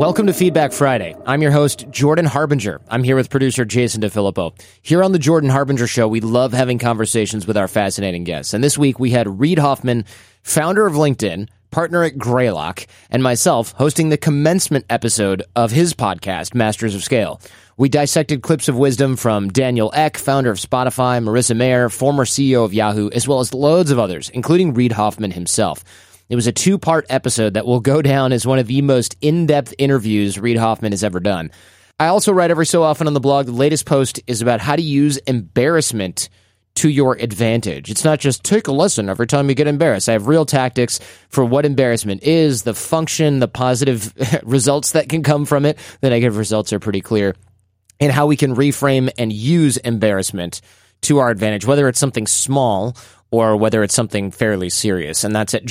Welcome to Feedback Friday. I'm your host, Jordan Harbinger. I'm here with producer Jason DeFilippo. Here on the Jordan Harbinger Show, we love having conversations with our fascinating guests. And this week, we had Reid Hoffman, founder of LinkedIn, partner at Greylock, and myself hosting the commencement episode of his podcast, Masters of Scale. We dissected clips of wisdom from Daniel Ek, founder of Spotify, Marissa Mayer, former CEO of Yahoo, as well as loads of others, including Reid Hoffman himself. It was a two-part episode that will go down as one of the most in-depth interviews Reid Hoffman has ever done. I also write every so often on the blog. The latest post is about how to use embarrassment to your advantage. It's not just take a lesson every time you get embarrassed. I have real tactics for what embarrassment is, the function, the positive results that can come from it. The negative results are pretty clear. And how we can reframe and use embarrassment to our advantage, whether it's something small or whether it's something fairly serious. And that's at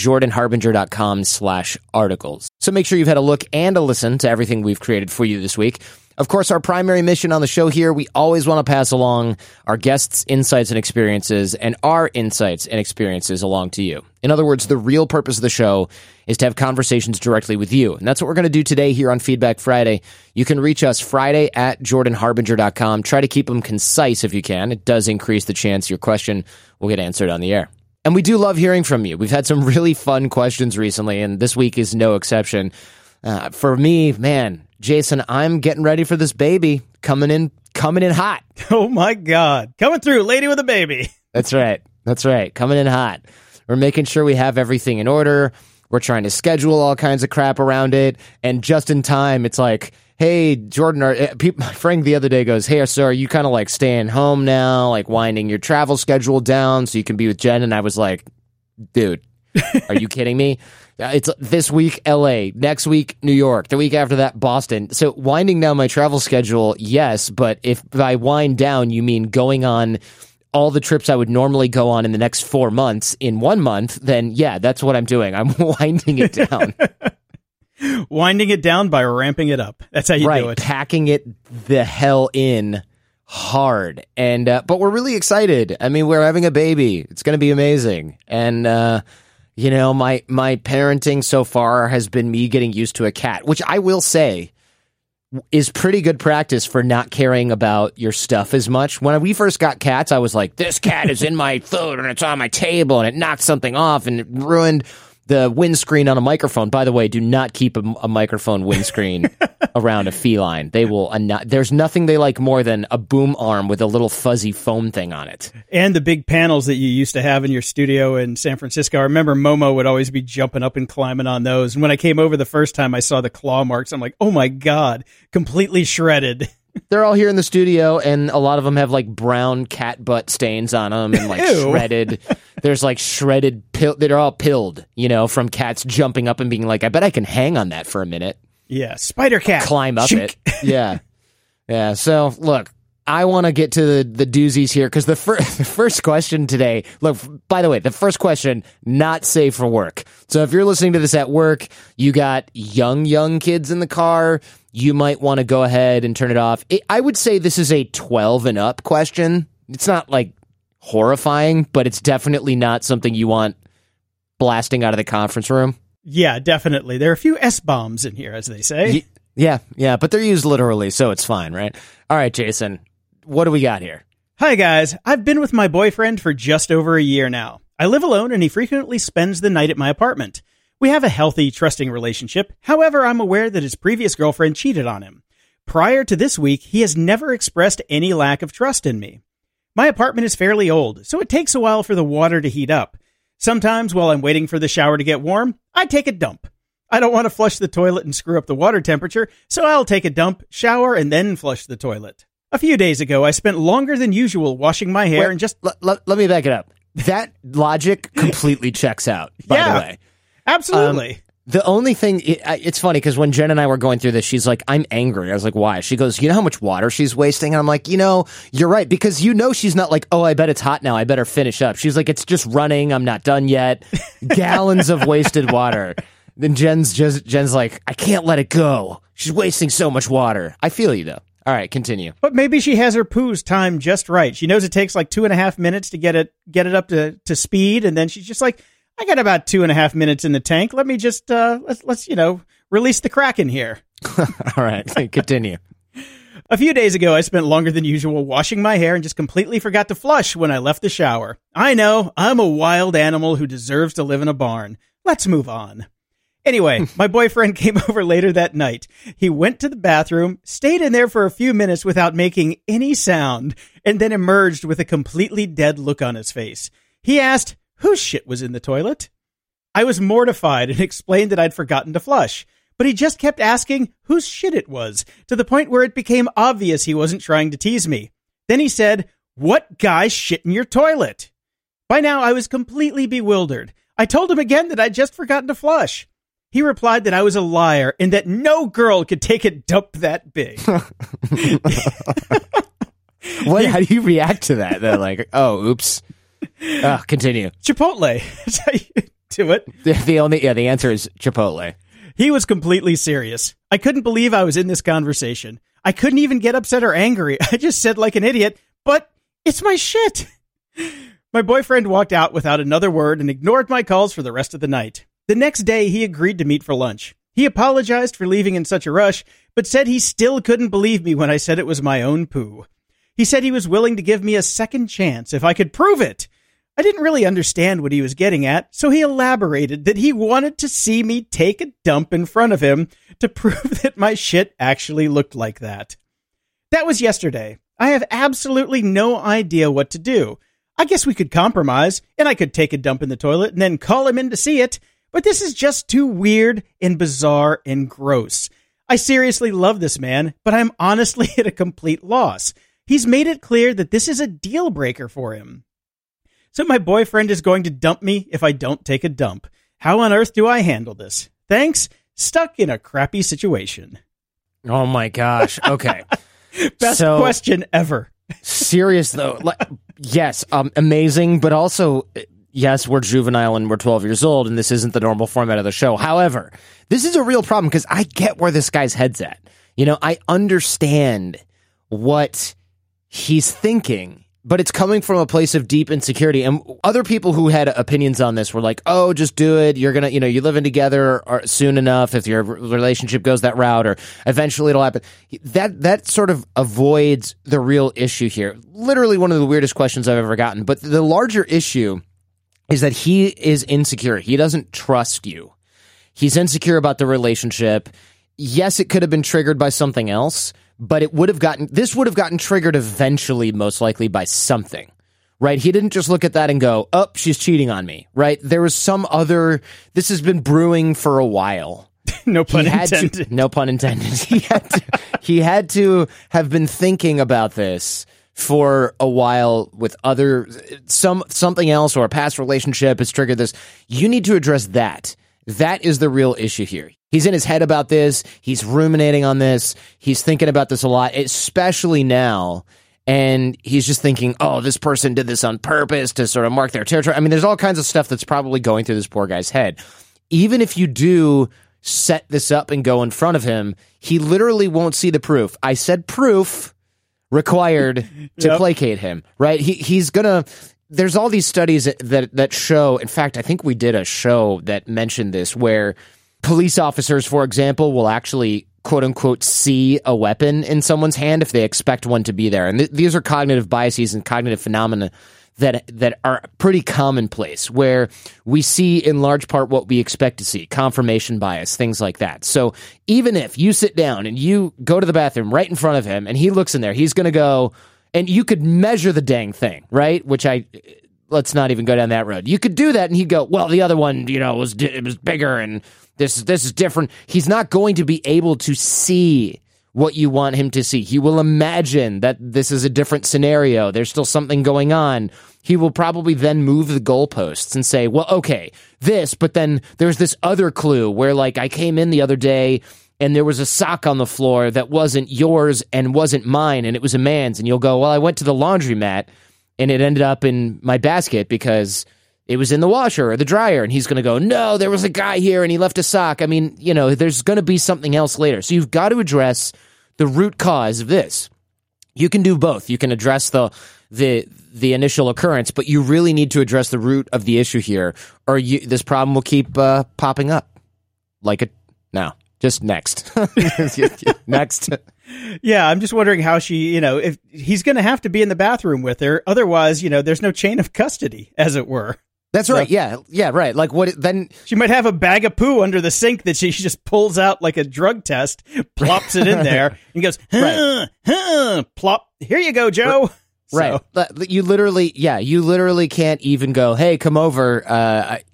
jordanharbinger.com/articles. So make sure you've had a look and a listen to everything we've created for you this week. Of course, our primary mission on the show here, we always want to pass along our guests' insights and experiences and our insights and experiences along to you. In other words, the real purpose of the show is to have conversations directly with you. And that's what we're going to do today here on Feedback Friday. You can reach us Friday at jordanharbinger.com. Try to keep them concise if you can. It does increase the chance your question will get answered on the air. And we do love hearing from you. We've had some really fun questions recently, and this week is no exception. For me, man, Jason, I'm getting ready for this baby coming in hot. Oh my God. Coming through, lady with a baby. That's right. Coming in hot. We're making sure we have everything in order. We're trying to schedule all kinds of crap around it. And just in time, it's like, hey, Jordan, my friend the other day goes, hey, so are you kind of like staying home now, like winding your travel schedule down so you can be with Jen? And I was like, dude, are you kidding me? It's this week, LA, next week, New York, the week after that, Boston. So winding down my travel schedule, yes, but if by wind down, you mean going on all the trips I would normally go on in the next 4 months in 1 month, then yeah, that's what I'm doing. I'm winding it down. Winding it down by ramping it up. That's how you do it. Packing it the hell in hard. And but we're really excited. I mean, we're having a baby. It's going to be amazing. And you know, my parenting so far has been me getting used to a cat, which I will say is pretty good practice for not caring about your stuff as much. When we first got cats, I was like, this cat is in my food and it's on my table and it knocked something off and it ruined the windscreen on a microphone. By the way, do not keep a microphone windscreen around a feline. They will there's nothing they like more than a boom arm with a little fuzzy foam thing on it. And the big panels that you used to have in your studio in San Francisco. I remember Momo would always be jumping up and climbing on those. And when I came over the first time, I saw the claw marks. I'm like, oh my God, completely shredded. They're all here in the studio, and a lot of them have like brown cat butt stains on them and like shredded. There's like shredded they're all pilled, you know, from cats jumping up and being like, I bet I can hang on that for a minute. Yeah, spider cat. Climb up it. Yeah. Yeah. So look, I want to get to the doozies here because the first question today, look, by the way, the first question, not safe for work. So if you're listening to this at work, you got young kids in the car, you might want to go ahead and turn it off. I would say this is a 12 and up question. It's not like horrifying, but it's definitely not something you want blasting out of the conference room. Yeah, definitely. There are a few S-bombs in here, as they say. Yeah, but they're used literally, so it's fine, right? All right, Jason, what do we got here? Hi, guys. I've been with my boyfriend for just over a year now. I live alone, and he frequently spends the night at my apartment. We have a healthy, trusting relationship. However, I'm aware that his previous girlfriend cheated on him. Prior to this week, he has never expressed any lack of trust in me. My apartment is fairly old, so it takes a while for the water to heat up. Sometimes, while I'm waiting for the shower to get warm, I take a dump. I don't want to flush the toilet and screw up the water temperature, so I'll take a dump, shower, and then flush the toilet. A few days ago, I spent longer than usual washing my hair and just... Let me back it up. That logic completely checks out, by the way. Absolutely. The only thing, it's funny because when Jen and I were going through this, she's like, I'm angry. I was like, why? She goes, you know how much water she's wasting? And I'm like, you know, you're right. Because you know she's not like, oh, I bet it's hot now. I better finish up. She's like, it's just running. I'm not done yet. Gallons of wasted water. Then Jen's like, I can't let it go. She's wasting so much water. I feel you, though. All right, continue. But maybe she has her poos timed just right. She knows it takes like 2.5 minutes to get it up to speed. And then she's just like, I got about 2.5 minutes in the tank. Let me just, let's release the Kraken here. All right, continue. A few days ago, I spent longer than usual washing my hair and just completely forgot to flush when I left the shower. I know, I'm a wild animal who deserves to live in a barn. Let's move on. Anyway, my boyfriend came over later that night. He went to the bathroom, stayed in there for a few minutes without making any sound, and then emerged with a completely dead look on his face. He asked, whose shit was in the toilet? I was mortified and explained that I'd forgotten to flush. But he just kept asking whose shit it was, to the point where it became obvious he wasn't trying to tease me. Then he said, what guy shit in your toilet? By now, I was completely bewildered. I told him again that I'd just forgotten to flush. He replied that I was a liar and that no girl could take a dump that big. How do you react to that? They're like, oh, oops. Continue. Chipotle. That's how you do it. The answer is Chipotle. He was completely serious. I couldn't believe I was in this conversation. I couldn't even get upset or angry. I just said like an idiot, but it's my shit. My boyfriend walked out without another word and ignored my calls for the rest of the night. The next day, he agreed to meet for lunch. He apologized for leaving in such a rush, but said he still couldn't believe me when I said it was my own poo. He said he was willing to give me a second chance if I could prove it. I didn't really understand what he was getting at, so he elaborated that he wanted to see me take a dump in front of him to prove that my shit actually looked like that. That was yesterday. I have absolutely no idea what to do. I guess we could compromise, and I could take a dump in the toilet and then call him in to see it, but this is just too weird and bizarre and gross. I seriously love this man, but I'm honestly at a complete loss. He's made it clear that this is a deal breaker for him. So my boyfriend is going to dump me if I don't take a dump. How on earth do I handle this? Thanks. Stuck in a crappy situation. Oh my gosh. Okay. Best question ever. Serious though. Yes. Amazing. But also, yes, we're juvenile and we're 12 years old and this isn't the normal format of the show. However, this is a real problem because I get where this guy's head's at. You know, I understand what he's thinking. But it's coming from a place of deep insecurity. And other people who had opinions on this were like, oh, just do it. You're going to, you're living together soon enough if your relationship goes that route, or eventually it'll happen. That sort of avoids the real issue here. Literally one of the weirdest questions I've ever gotten. But the larger issue is that he is insecure. He doesn't trust you. He's insecure about the relationship. Yes, it could have been triggered by something else. But this would have gotten triggered eventually, most likely by something, right? He didn't just look at that and go, oh, she's cheating on me, right? There was this has been brewing for a while. No pun intended. No pun intended. He had to have been thinking about this for a while with something else, or a past relationship has triggered this. You need to address that. That is the real issue here. He's in his head about this. He's ruminating on this. He's thinking about this a lot, especially now. And he's just thinking, oh, this person did this on purpose to sort of mark their territory. I mean, there's all kinds of stuff that's probably going through this poor guy's head. Even if you do set this up and go in front of him, he literally won't see the proof. I said proof required to placate him, right? He's going to... There's all these studies that show, in fact, I think we did a show that mentioned this, where police officers, for example, will actually, quote unquote, see a weapon in someone's hand if they expect one to be there. And these are cognitive biases and cognitive phenomena that are pretty commonplace, where we see in large part what we expect to see, confirmation bias, things like that. So even if you sit down and you go to the bathroom right in front of him and he looks in there, he's going to go... And you could measure the dang thing, right? Let's not even go down that road. You could do that, and he'd go, well, the other one, it was bigger, and this is different. He's not going to be able to see what you want him to see. He will imagine that this is a different scenario. There's still something going on. He will probably then move the goalposts and say, well, okay, this, but then there's this other clue where, like, I came in the other day, and there was a sock on the floor that wasn't yours and wasn't mine, and it was a man's. And you'll go, well, I went to the laundromat, and it ended up in my basket because it was in the washer or the dryer. And he's going to go, no, there was a guy here, and he left a sock. I mean, there's going to be something else later. So you've got to address the root cause of this. You can do both. You can address the initial occurrence, but you really need to address the root of the issue here, or this problem will keep popping up. Now. Just next. Next. Yeah, I'm just wondering how she, if he's going to have to be in the bathroom with her. Otherwise, there's no chain of custody, as it were. That's right. Yeah, right. Like what? Then she might have a bag of poo under the sink that she just pulls out like a drug test, plops it in there, and goes, plop. Here you go, Joe. Right. So. You literally can't even go, hey, come over, and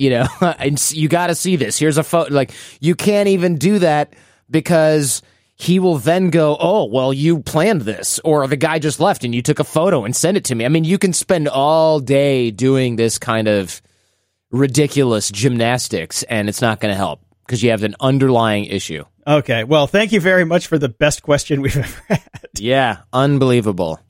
you got to see this. Here's a photo. Like, you can't even do that because he will then go, oh, well, you planned this, or the guy just left and you took a photo and sent it to me. I mean, you can spend all day doing this kind of ridiculous gymnastics, and it's not going to help because you have an underlying issue. Okay. Well, thank you very much for the best question we've ever had. Yeah. Unbelievable.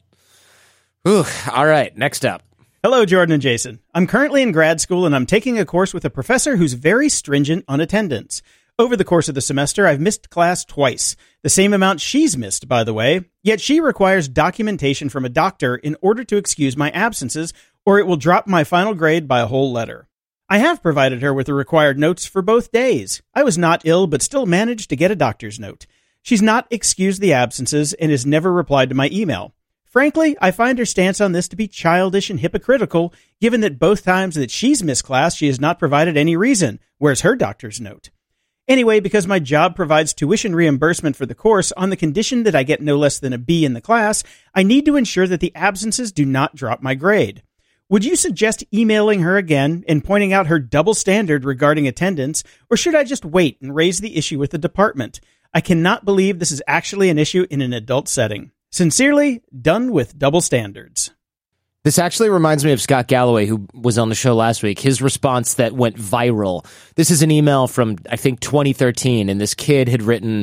Ooh, all right, next up. Hello, Jordan and Jason. I'm currently in grad school, and I'm taking a course with a professor who's very stringent on attendance. Over the course of the semester, I've missed class twice, the same amount she's missed, by the way, yet she requires documentation from a doctor in order to excuse my absences, or it will drop my final grade by a whole letter. I have provided her with the required notes for both days. I was not ill, but still managed to get a doctor's note. She's not excused the absences and has never replied to my email. Frankly, I find her stance on this to be childish and hypocritical, given that both times that she's missed class, she has not provided any reason. Where's her doctor's note? Anyway, because my job provides tuition reimbursement for the course on the condition that I get no less than a B in the class, I need to ensure that the absences do not drop my grade. Would you suggest emailing her again and pointing out her double standard regarding attendance, or should I just wait and raise the issue with the department? I cannot believe this is actually an issue in an adult setting. Sincerely, done with double standards. This actually reminds me of Scott Galloway, who was on the show last week. His response that went viral. This is an email from, I think, 2013, and this kid had written,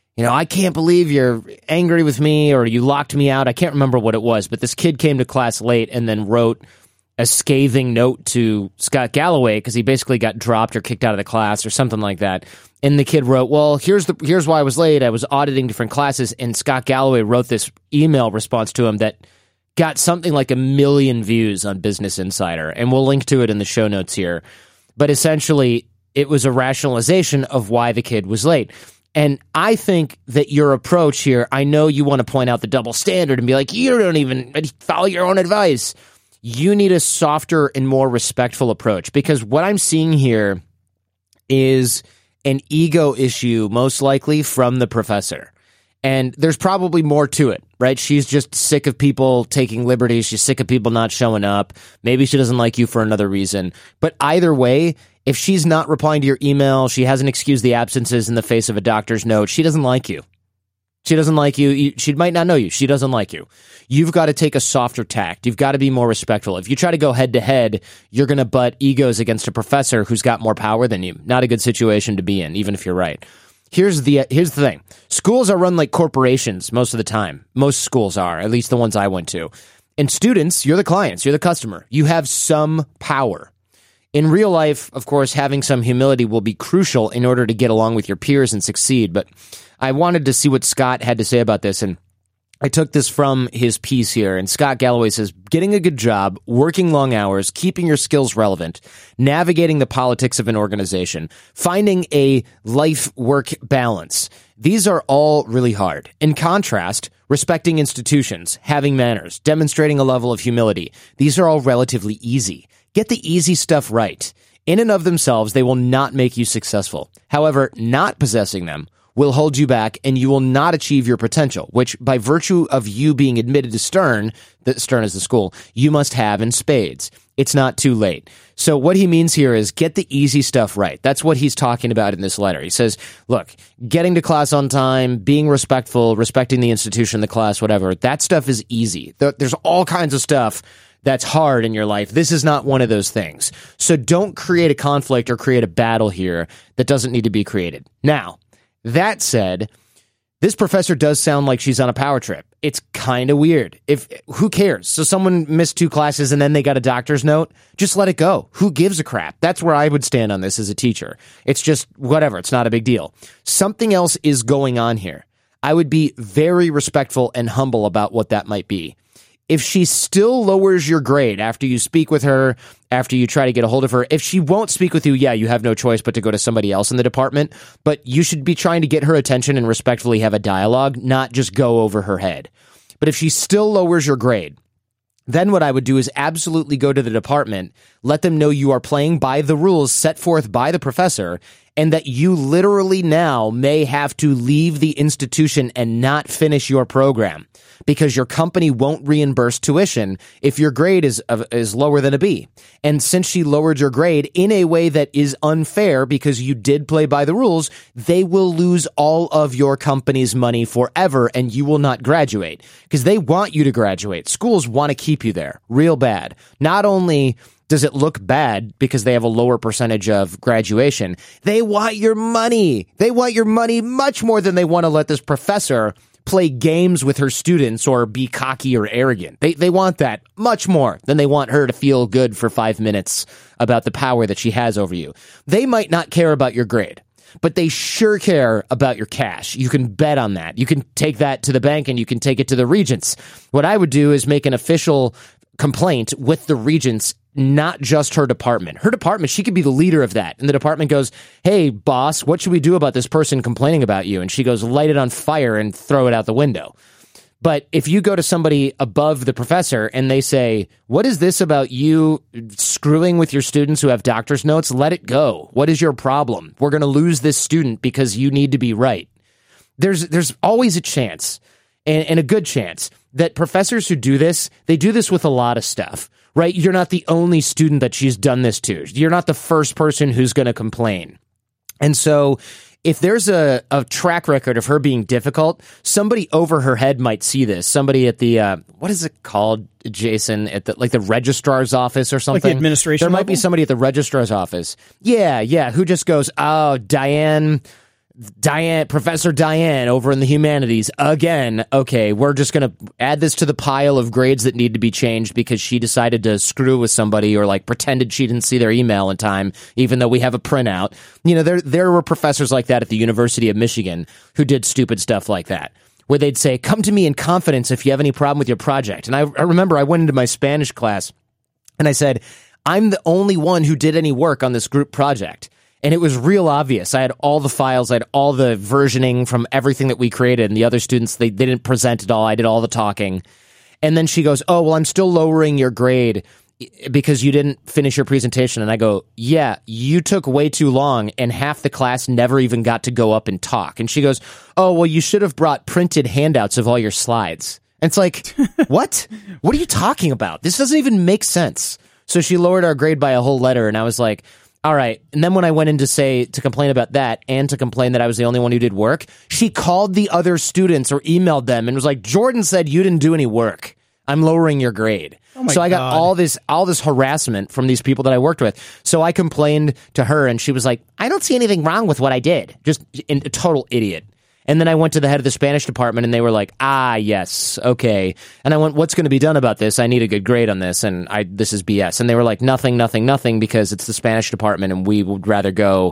I can't believe you're angry with me or you locked me out. I can't remember what it was, but this kid came to class late and then wrote a scathing note to Scott Galloway because he basically got dropped or kicked out of the class or something like that. And the kid wrote, well, here's why I was late. I was auditing different classes, and Scott Galloway wrote this email response to him that got something like 1 million views on Business Insider, and we'll link to it in the show notes here. But essentially, it was a rationalization of why the kid was late. And I think that your approach here, I know you want to point out the double standard and be like, you don't even follow your own advice. You need a softer and more respectful approach, because what I'm seeing here is an ego issue, most likely from the professor. And there's probably more to it, right? She's just sick of people taking liberties. She's sick of people not showing up. Maybe she doesn't like you for another reason. But either way, if she's not replying to your email, she hasn't excused the absences in the face of a doctor's note, she doesn't like you. She doesn't like you. She might not know you. She doesn't like you. You've got to take a softer tact. You've got to be more respectful. If you try to go head to head, you're going to butt egos against a professor who's got more power than you. Not a good situation to be in, even if you're right. Here's the thing. Schools are run like corporations most of the time. Most schools are, at least the ones I went to. And students, you're the clients, you're the customer. You have some power. In real life, of course, having some humility will be crucial in order to get along with your peers and succeed. But I wanted to see what Scott had to say about this, and I took this from his piece here. And Scott Galloway says, getting a good job, working long hours, keeping your skills relevant, navigating the politics of an organization, finding a life-work balance. These are all really hard. In contrast, respecting institutions, having manners, demonstrating a level of humility. These are all relatively easy. Get the easy stuff right. In and of themselves, they will not make you successful. However, not possessing them will hold you back, and you will not achieve your potential, which by virtue of you being admitted to Stern is the school, you must have in spades. It's not too late. So what he means here is get the easy stuff right. That's what he's talking about in this letter. He says, look, getting to class on time, being respectful, respecting the institution, the class, whatever, that stuff is easy. There's all kinds of stuff that's hard in your life. This is not one of those things. So don't create a conflict or create a battle here that doesn't need to be created. Now, that said, this professor does sound like she's on a power trip. It's kind of weird. Who cares? So someone missed 2 classes and then they got a doctor's note. Just let it go. Who gives a crap? That's where I would stand on this as a teacher. It's just whatever. It's not a big deal. Something else is going on here. I would be very respectful and humble about what that might be. If she still lowers your grade after you speak with her after you try to get a hold of her. If she won't speak with you, yeah, you have no choice but to go to somebody else in the department. But you should be trying to get her attention and respectfully have a dialogue, not just go over her head. But if she still lowers your grade, then what I would do is absolutely go to the department, let them know you are playing by the rules set forth by the professor, and that you literally now may have to leave the institution and not finish your program because your company won't reimburse tuition if your grade is lower than a B. And since she lowered your grade in a way that is unfair because you did play by the rules, they will lose all of your company's money forever and you will not graduate because they want you to graduate. Schools want to keep you there real bad. Not only does it look bad because they have a lower percentage of graduation, they want your money. They want your money much more than they want to let this professor play games with her students or be cocky or arrogant. They want that much more than they want her to feel good for 5 minutes about the power that she has over you. They might not care about your grade, but they sure care about your cash. You can bet on that. You can take that to the bank and you can take it to the regents. What I would do is make an official complaint with the regents, not just her department. Her department, she could be the leader of that. And the department goes, hey, boss, what should we do about this person complaining about you? And she goes, light it on fire and throw it out the window. But if you go to somebody above the professor and they say, what is this about you screwing with your students who have doctor's notes? Let it go. What is your problem? We're going to lose this student because you need to be right. There's always a chance, and a good chance, that professors who do this, they do this with a lot of stuff, right? You're not the only student that she's done this to. You're not the first person who's going to complain. And so if there's a track record of her being difficult, somebody over her head might see this. Somebody at the, what is it called, Jason? At the registrar's office or something? Like the administration There might level? be somebody at the registrar's office. Yeah, who just goes, oh, Diane, Professor Diane over in the humanities again. Okay, we're just going to add this to the pile of grades that need to be changed because she decided to screw with somebody or like pretended she didn't see their email in time, even though we have a printout. You know, there were professors like that at the University of Michigan who did stupid stuff like that, where they'd say, come to me in confidence if you have any problem with your project. And I remember I went into my Spanish class and I said, I'm the only one who did any work on this group project. And it was real obvious. I had all the files. I had all the versioning from everything that we created. And the other students, they didn't present it all. I did all the talking. And then she goes, oh, well, I'm still lowering your grade because you didn't finish your presentation. And I go, yeah, you took way too long. And half the class never even got to go up and talk. And she goes, oh, well, you should have brought printed handouts of all your slides. And it's like, what? What are you talking about? This doesn't even make sense. So she lowered our grade by a whole letter. And I was like, all right. And then when I went in to complain about that and to complain that I was the only one who did work, she called the other students or emailed them and was like, Jordan said you didn't do any work. I'm lowering your grade. Oh my so I got God. all this harassment from these people that I worked with. So I complained to her and she was like, I don't see anything wrong with what I did. Just a total idiot. And then I went to the head of the Spanish department and they were like, yes, okay. And I went, what's going to be done about this? I need a good grade on this. And this is BS. And they were like, nothing, because it's the Spanish department and we would rather go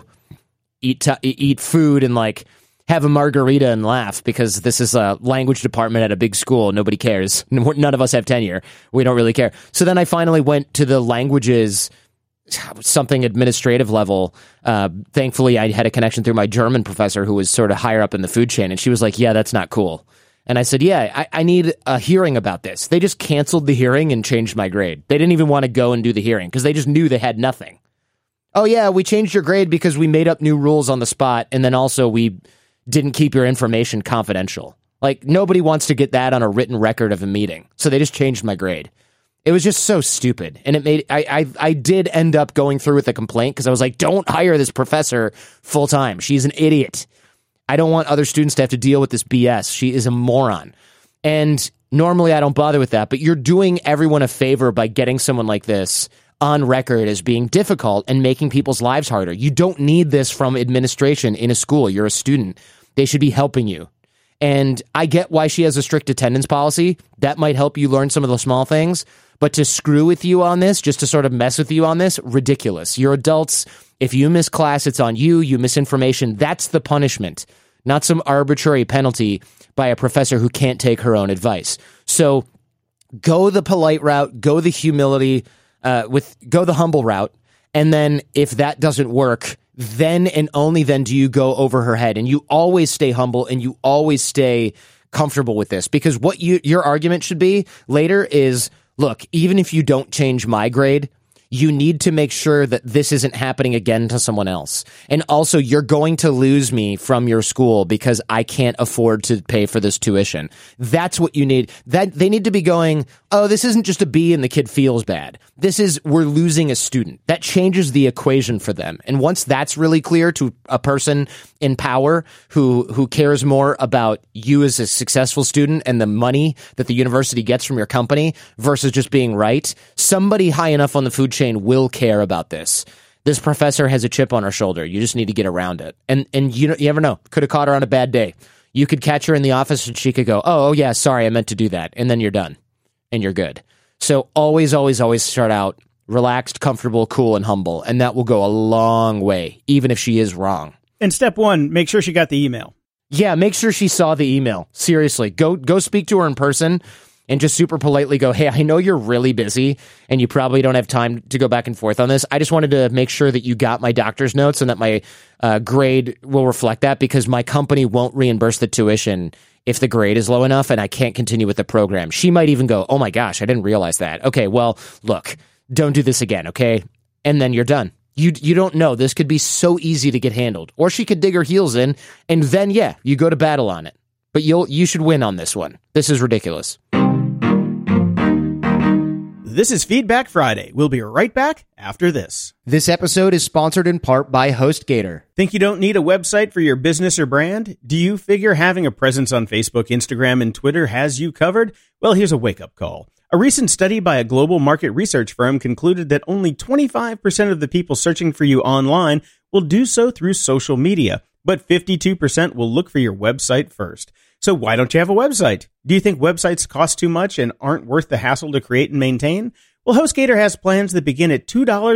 eat food and like have a margarita and laugh because this is a language department at a big school. Nobody cares. None of us have tenure. We don't really care. So then I finally went to the languages something administrative level. Thankfully, I had a connection through my German professor who was sort of higher up in the food chain. And she was like, yeah, that's not cool. And I said, yeah, I need a hearing about this. They just canceled the hearing and changed my grade. They didn't even want to go and do the hearing because they just knew they had nothing. Oh, yeah, we changed your grade because we made up new rules on the spot. And then also we didn't keep your information confidential. Like nobody wants to get that on a written record of a meeting. So they just changed my grade. It was just so stupid. And it made I did end up going through with the complaint because I was like, don't hire this professor full time. She's an idiot. I don't want other students to have to deal with this BS. She is a moron. And normally I don't bother with that, but you're doing everyone a favor by getting someone like this on record as being difficult and making people's lives harder. You don't need this from administration in a school. You're a student. They should be helping you. And I get why she has a strict attendance policy. That might help you learn some of the small things. But to screw with you on this, just to sort of mess with you on this, ridiculous. You're adults. If you miss class, it's on you. You miss information. That's the punishment, not some arbitrary penalty by a professor who can't take her own advice. So go the polite route, go the humility go the humble route. And then if that doesn't work, then and only then do you go over her head. And you always stay humble and you always stay comfortable with this, because what your argument should be later is, look, even if you don't change my grade, you need to make sure that this isn't happening again to someone else. And also, you're going to lose me from your school because I can't afford to pay for this tuition. That's what you need. That they need to be going, oh, this isn't just a B and the kid feels bad. This is, we're losing a student. That changes the equation for them. And once that's really clear to a person in power who cares more about you as a successful student and the money that the university gets from your company versus just being right, somebody high enough on the food chain will care about this. This professor has a chip on her shoulder. You just need to get around it. And you never know. Could have caught her on a bad day. You could catch her in the office and she could go, oh yeah, sorry, I meant to do that. And then you're done and you're good. So always, always, always start out relaxed, comfortable, cool, and humble. And that will go a long way, even if she is wrong. And step one, make sure she got the email. Yeah, make sure she saw the email. Seriously, go speak to her in person and just super politely go, hey, I know you're really busy and you probably don't have time to go back and forth on this. I just wanted to make sure that you got my doctor's notes and that my grade will reflect that, because my company won't reimburse the tuition if the grade is low enough and I can't continue with the program. She might even go, oh my gosh, I didn't realize that. Okay, well, look, don't do this again, okay? And then you're done. You don't know. This could be so easy to get handled. Or she could dig her heels in, and then, yeah, you go to battle on it. But you should win on this one. This is ridiculous. This is Feedback Friday. We'll be right back after this. This episode is sponsored in part by HostGator. Think you don't need a website for your business or brand? Do you figure having a presence on Facebook, Instagram, and Twitter has you covered? Well, here's a wake-up call. A recent study by a global market research firm concluded that only 25% of the people searching for you online will do so through social media, but 52% will look for your website first. So why don't you have a website? Do you think websites cost too much and aren't worth the hassle to create and maintain? Well, HostGator has plans that begin at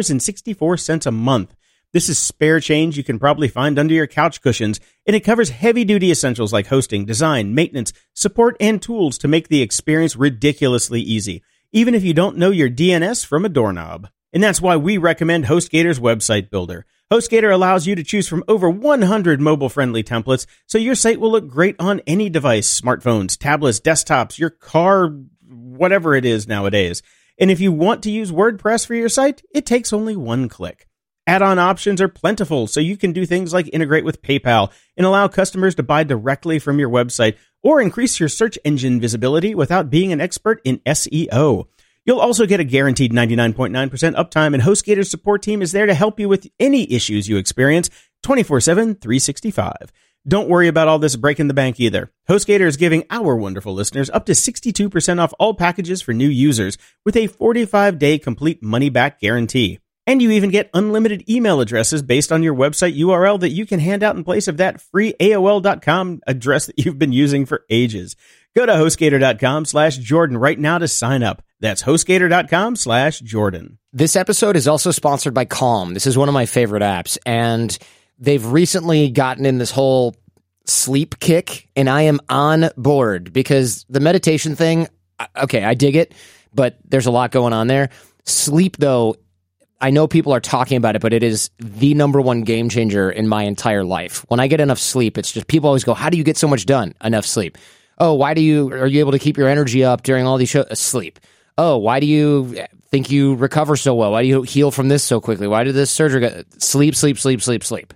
$2.64 a month. This is spare change you can probably find under your couch cushions, and it covers heavy-duty essentials like hosting, design, maintenance, support, and tools to make the experience ridiculously easy, even if you don't know your DNS from a doorknob. And that's why we recommend HostGator's website builder. HostGator allows you to choose from over 100 mobile-friendly templates, so your site will look great on any device, smartphones, tablets, desktops, your car, whatever it is nowadays. And if you want to use WordPress for your site, it takes only one click. Add-on options are plentiful, so you can do things like integrate with PayPal and allow customers to buy directly from your website, or increase your search engine visibility without being an expert in SEO. You'll also get a guaranteed 99.9% uptime, and HostGator's support team is there to help you with any issues you experience 24/7, 365. Don't worry about all this breaking the bank either. HostGator is giving our wonderful listeners up to 62% off all packages for new users with a 45-day complete money-back guarantee. And you even get unlimited email addresses based on your website URL that you can hand out in place of that free AOL.com address that you've been using for ages. Go to HostGator.com/Jordan right now to sign up. That's HostGator.com/Jordan. This episode is also sponsored by Calm. This is one of my favorite apps, and they've recently gotten in this whole sleep kick, and I am on board because the meditation thing, okay, I dig it, but there's a lot going on there. Sleep, though, I know people are talking about it, but it is the number one game changer in my entire life. When I get enough sleep, it's just people always go, how do you get so much done? Enough sleep. Oh, are you able to keep your energy up during all these shows? Sleep. Oh, why do you think you recover so well? Why do you heal from this so quickly? Why did this surgery go? Sleep, sleep, sleep, sleep, sleep.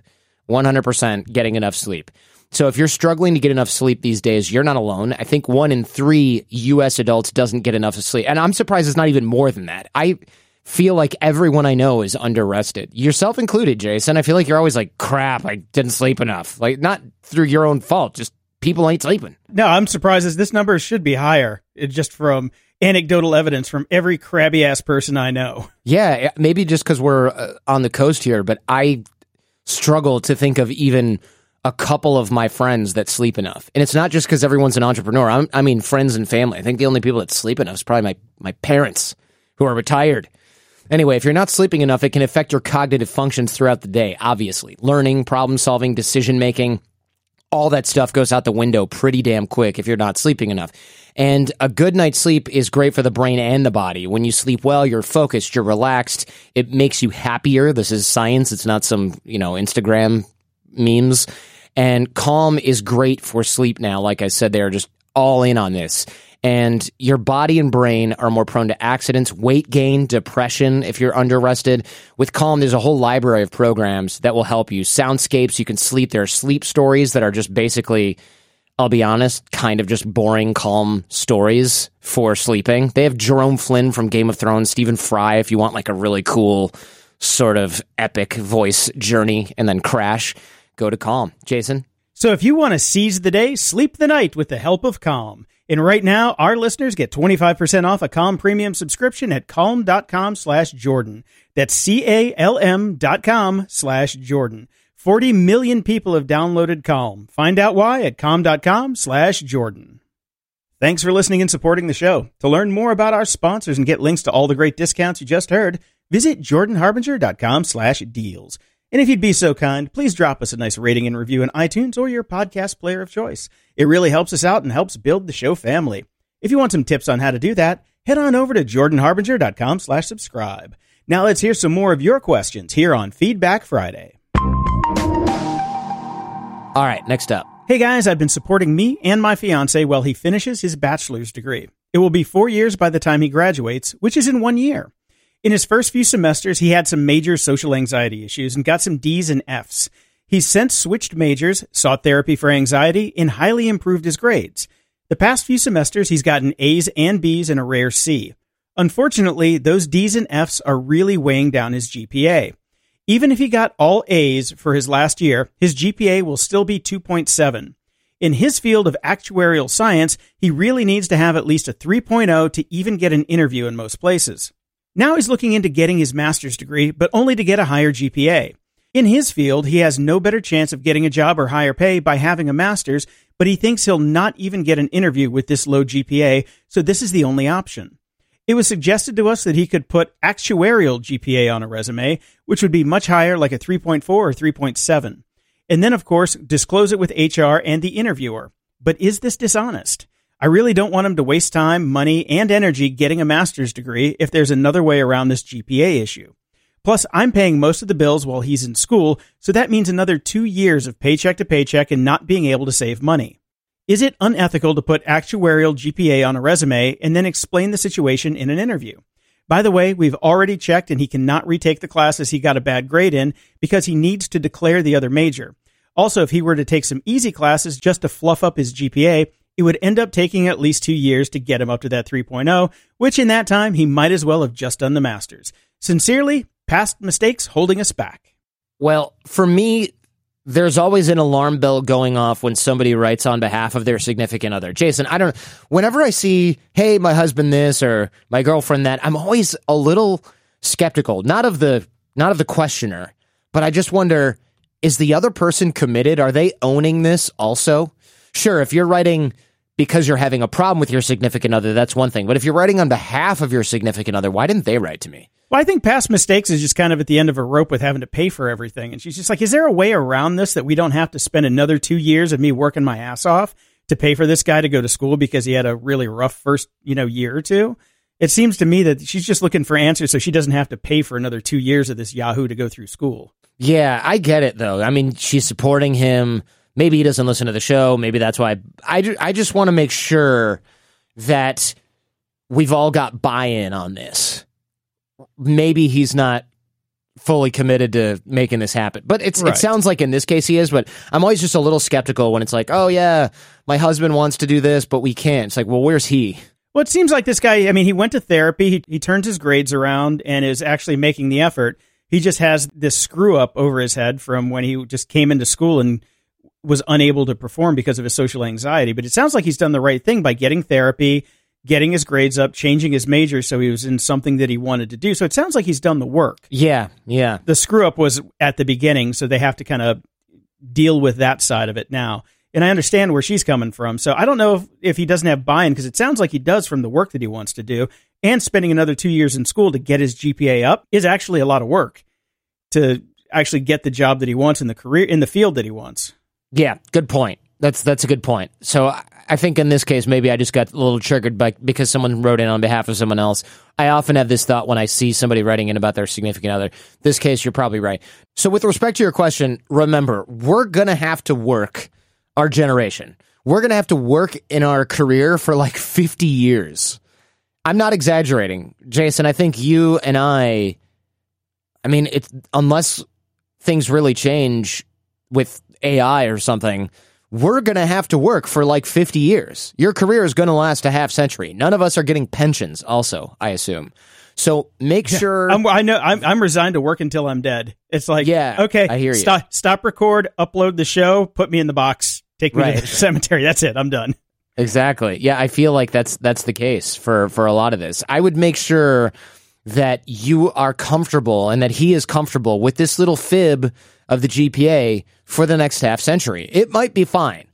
100% getting enough sleep. So if you're struggling to get enough sleep these days, you're not alone. I think 1 in 3 U.S. adults doesn't get enough sleep. And I'm surprised it's not even more than that. I feel like everyone I know is under-rested. Yourself included, Jason. I feel like you're always like, crap, I didn't sleep enough. Like, not through your own fault, just people ain't sleeping. No, I'm surprised as this number should be higher. It's just from anecdotal evidence from every crabby-ass person I know. Yeah, maybe just because we're on the coast here, but I struggle to think of even a couple of my friends that sleep enough. And it's not just because everyone's an entrepreneur. I mean friends and family. I think the only people that sleep enough is probably my parents who are retired. Anyway, if you're not sleeping enough, it can affect your cognitive functions throughout the day, obviously. Learning, problem-solving, decision-making, all that stuff goes out the window pretty damn quick if you're not sleeping enough. And a good night's sleep is great for the brain and the body. When you sleep well, you're focused, you're relaxed. It makes you happier. This is science. It's not some, Instagram memes. And Calm is great for sleep now. Like I said, they're just all in on this. And your body and brain are more prone to accidents, weight gain, depression if you're under-rested. With Calm, there's a whole library of programs that will help you. Soundscapes, you can sleep. There are sleep stories that are just basically, I'll be honest, kind of just boring, calm stories for sleeping. They have Jerome Flynn from Game of Thrones, Stephen Fry, if you want like a really cool sort of epic voice journey and then crash, go to Calm. Jason? So if you want to seize the day, sleep the night with the help of Calm. And right now, our listeners get 25% off a Calm premium subscription at calm.com/Jordan. That's CALM.com/Jordan. 40 million people have downloaded Calm. Find out why at calm.com/Jordan. Thanks for listening and supporting the show. To learn more about our sponsors and get links to all the great discounts you just heard, visit jordanharbinger.com/deals. And if you'd be so kind, please drop us a nice rating and review in iTunes or your podcast player of choice. It really helps us out and helps build the show family. If you want some tips on how to do that, head on over to jordanharbinger.com/subscribe. Now let's hear some more of your questions here on Feedback Friday. All right, next up. Hey guys, I've been supporting me and my fiance while he finishes his bachelor's degree. It will be 4 years by the time he graduates, which is in 1 year. In his first few semesters, he had some major social anxiety issues and got some D's and F's. He's since switched majors, sought therapy for anxiety, and highly improved his grades. The past few semesters, he's gotten A's and B's and a rare C. Unfortunately, those D's and F's are really weighing down his GPA. Even if he got all A's for his last year, his GPA will still be 2.7. In his field of actuarial science, he really needs to have at least a 3.0 to even get an interview in most places. Now he's looking into getting his master's degree, but only to get a higher GPA. In his field, he has no better chance of getting a job or higher pay by having a master's, but he thinks he'll not even get an interview with this low GPA, so this is the only option. It was suggested to us that he could put actuarial GPA on a resume, which would be much higher, like a 3.4 or 3.7. And then, of course, disclose it with HR and the interviewer. But is this dishonest? I really don't want him to waste time, money, and energy getting a master's degree if there's another way around this GPA issue. Plus, I'm paying most of the bills while he's in school, so that means another 2 years of paycheck to paycheck and not being able to save money. Is it unethical to put actuarial GPA on a resume and then explain the situation in an interview? By the way, we've already checked and he cannot retake the classes he got a bad grade in because he needs to declare the other major. Also, if he were to take some easy classes just to fluff up his GPA, it would end up taking at least 2 years to get him up to that 3.0, which in that time, he might as well have just done the master's. Sincerely, past mistakes holding us back. Well, for me, there's always an alarm bell going off when somebody writes on behalf of their significant other. Jason, whenever I see, hey, my husband this or my girlfriend that, I'm always a little skeptical, not of the questioner, but I just wonder, is the other person committed? Are they owning this also? Sure, if you're writing because you're having a problem with your significant other, that's one thing. But if you're writing on behalf of your significant other, why didn't they write to me? Well, I think past mistakes is just kind of at the end of a rope with having to pay for everything. And she's just like, is there a way around this that we don't have to spend another 2 years of me working my ass off to pay for this guy to go to school because he had a really rough first, year or two? It seems to me that she's just looking for answers so she doesn't have to pay for another 2 years of this Yahoo to go through school. Yeah, I get it, though. I mean, she's supporting him. Maybe he doesn't listen to the show. Maybe that's why. I just want to make sure that we've all got buy-in on this. Maybe he's not fully committed to making this happen. But it sounds like in this case he is, but I'm always just a little skeptical when it's like, oh yeah, my husband wants to do this, but we can't. It's like, well, where's he? Well, it seems like this guy, he went to therapy, he turned his grades around and is actually making the effort. He just has this screw up over his head from when he just came into school and was unable to perform because of his social anxiety. But it sounds like he's done the right thing by getting therapy, getting his grades up, changing his major so he was in something that he wanted to do. So it sounds like he's done the work. Yeah. The screw up was at the beginning, so they have to kind of deal with that side of it now. And I understand where she's coming from. So I don't know if he doesn't have buy-in, because it sounds like he does from the work that he wants to do. And spending another 2 years in school to get his GPA up is actually a lot of work to actually get the job that he wants in the career, in the field that he wants. Yeah, good point. That's a good point. So I think in this case, maybe I just got a little triggered because someone wrote in on behalf of someone else. I often have this thought when I see somebody writing in about their significant other. This case, you're probably right. So with respect to your question, remember, we're going to have to work, our generation. We're going to have to work in our career for like 50 years. I'm not exaggerating. Jason, I think you and I mean, unless things really change with AI or something, we're going to have to work for like 50 years. Your career is going to last a half century. None of us are getting pensions also, I assume. So make sure... I know. I'm resigned to work until I'm dead. It's like, okay, I hear you. Stop record, upload the show, put me in the box, take me to the cemetery. That's it. I'm done. Exactly. Yeah, I feel like that's the case for a lot of this. I would make sure that you are comfortable and that he is comfortable with this little fib of the GPA for the next half century. It might be fine.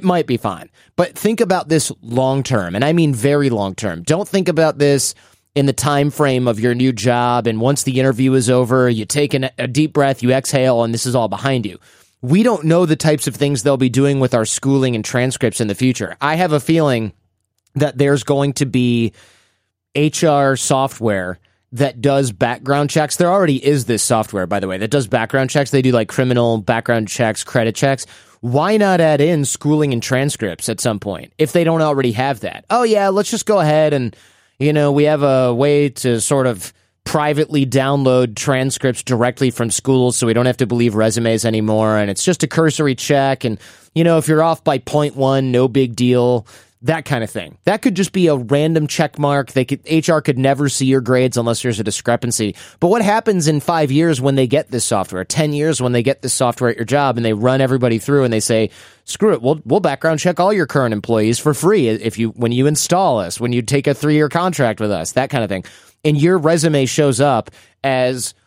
But think about this long term, and I mean very long term. Don't think about this in the time frame of your new job, and once the interview is over, you take a deep breath, you exhale, and this is all behind you. We don't know the types of things they'll be doing with our schooling and transcripts in the future. I have a feeling that there's going to be HR software that does background checks. There already is this software, by the way, that does background checks. They do like criminal background checks, credit checks. Why not add in schooling and transcripts at some point if they don't already have that? Oh, yeah, let's just go ahead and, we have a way to sort of privately download transcripts directly from schools so we don't have to believe resumes anymore. And it's just a cursory check. And, if you're off by 0.1, no big deal. That kind of thing. That could just be a random check mark. HR could never see your grades unless there's a discrepancy. But what happens in 5 years when they get this software, 10 years when they get this software at your job and they run everybody through and they say, screw it, we'll background check all your current employees for free when you install us, when you take a 3-year contract with us, that kind of thing. And your resume shows up as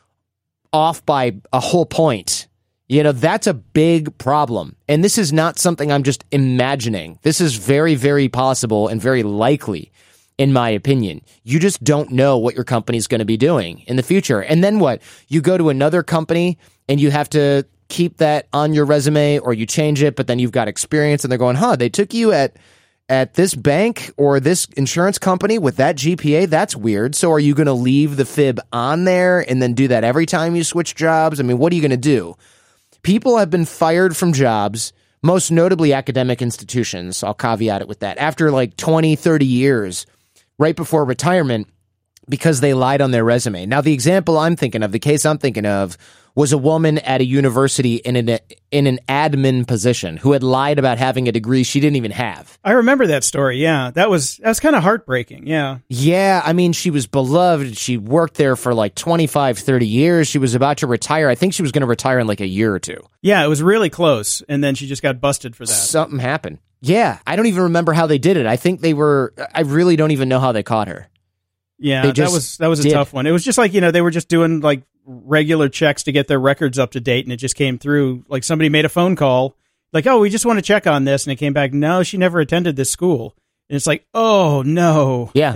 off by a whole point. That's a big problem. And this is not something I'm just imagining. This is very, very possible and very likely, in my opinion. You just don't know what your company's going to be doing in the future. And then what? You go to another company and you have to keep that on your resume, or you change it, but then you've got experience and they're going, they took you at this bank or this insurance company with that GPA? That's weird. So are you going to leave the fib on there and then do that every time you switch jobs? I mean, what are you going to do? People have been fired from jobs, most notably academic institutions. I'll caveat it with that. After like 20, 30 years, right before retirement, because they lied on their resume. Now, the example I'm thinking of, the case I'm thinking of, was a woman at a university in an admin position who had lied about having a degree she didn't even have. I remember that story, yeah. That was kind of heartbreaking, yeah. Yeah, I mean, she was beloved. She worked there for like 25, 30 years. She was about to retire. I think she was going to retire in like a year or two. Yeah, it was really close, and then she just got busted for that. Something happened. Yeah, I don't even remember how they did it. I think I really don't even know how they caught her. Yeah, that was a tough one. It was just like, they were just doing like regular checks to get their records up to date, and it just came through like somebody made a phone call like, oh, we just want to check on this, and it came back, no, she never attended this school. And it's like, oh no. Yeah,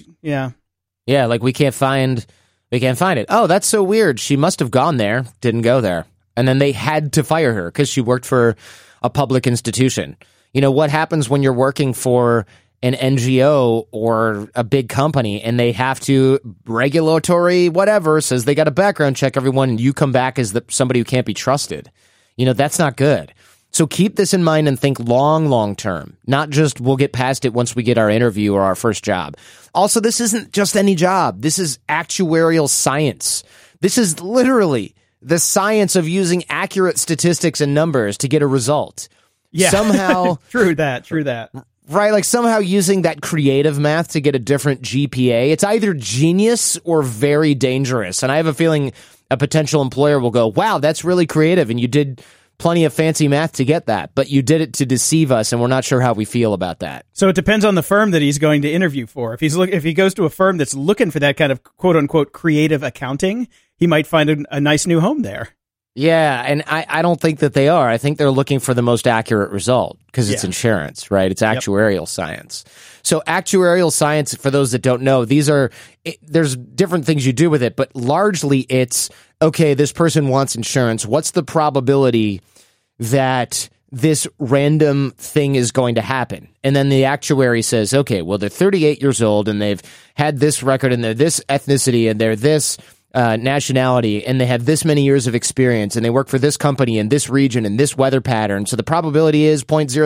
like we can't find it. Oh, that's so weird. She must have gone there, didn't go there. And then they had to fire her because she worked for a public institution. What happens when you're working for an NGO or a big company and they have to, regulatory whatever says they got to background check everyone, and you come back as somebody who can't be trusted? That's not good. So keep this in mind and think long term, not just we'll get past it once we get our interview or our first job. Also, this isn't just any job. This is actuarial science. This is literally the science of using accurate statistics and numbers to get a result. Yeah. Somehow. True that. Right, like somehow using that creative math to get a different GPA. It's either genius or very dangerous. And I have a feeling a potential employer will go, wow, that's really creative, and you did plenty of fancy math to get that, but you did it to deceive us, and we're not sure how we feel about that. So it depends on the firm that he's going to interview for. If he goes to a firm that's looking for that kind of quote-unquote creative accounting, he might find a nice new home there. Yeah, and I don't think that they are. I think they're looking for the most accurate result because it's insurance, right? It's actuarial science. So actuarial science, for those that don't know, there's different things you do with it, but largely it's, okay, this person wants insurance. What's the probability that this random thing is going to happen. And then the actuary says, okay, well, they're 38 years old and they've had this record and they're this ethnicity and they're this nationality and they have this many years of experience and they work for this company in this region and this weather pattern. So the probability is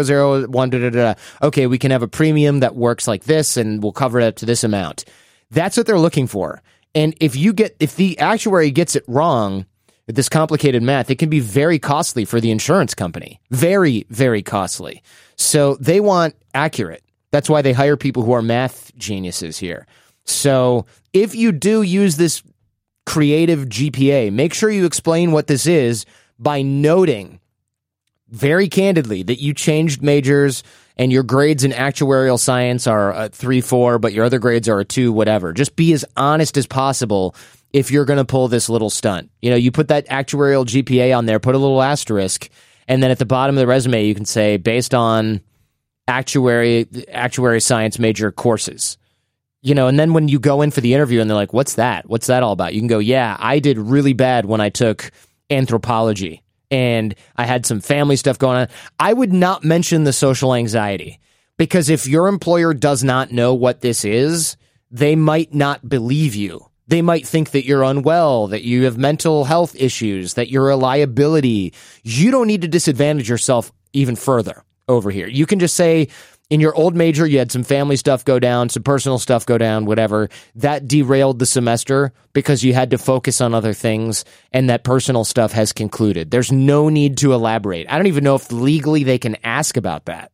0.001. Okay, we can have a premium that works like this and we'll cover it up to this amount. That's what they're looking for. And if the actuary gets it wrong, this complicated math, it can be very costly for the insurance company. Very, very costly. So they want accurate. That's why they hire people who are math geniuses here. So if you do use this creative GPA, make sure you explain what this is by noting very candidly that you changed majors and your grades in actuarial science are a 3-4, but your other grades are a 2, whatever. Just be as honest as possible if you're going to pull this little stunt. You know, you put that actuarial GPA on there, put a little asterisk, and then at the bottom of the resume, you can say, based on actuary science major courses. You know, and then when you go in for the interview and they're like, what's that? What's that all about? You can go, yeah, I did really bad when I took anthropology and I had some family stuff going on. I would not mention the social anxiety because if your employer does not know what this is, they might not believe you. They might think that you're unwell, that you have mental health issues, that you're a liability. You don't need to disadvantage yourself even further over here. You can just say, in your old major, you had some family stuff go down, some personal stuff go down, whatever. That derailed the semester because you had to focus on other things, and that personal stuff has concluded. There's no need to elaborate. I don't even know if legally they can ask about that.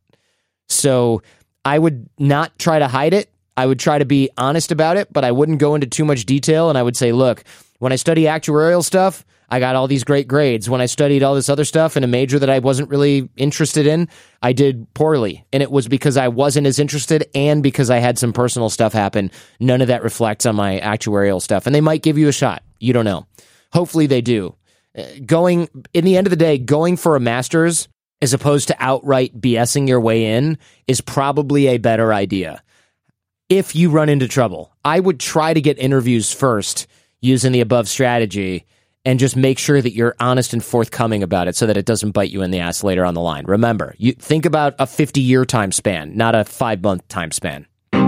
So I would not try to hide it. I would try to be honest about it, but I wouldn't go into too much detail, and I would say, look, when I study actuarial stuff, I got all these great grades. When I studied all this other stuff in a major that I wasn't really interested in, I did poorly. And it was because I wasn't as interested and because I had some personal stuff happen. None of that reflects on my actuarial stuff. And they might give you a shot. You don't know. Hopefully they do. In the end of the day, going for a master's as opposed to outright BSing your way in is probably a better idea. If you run into trouble, I would try to get interviews first using the above strategy and just make sure that you're honest and forthcoming about it so that it doesn't bite you in the ass later on the line. Remember, you think about a 50-year time span, not a 5-month time span.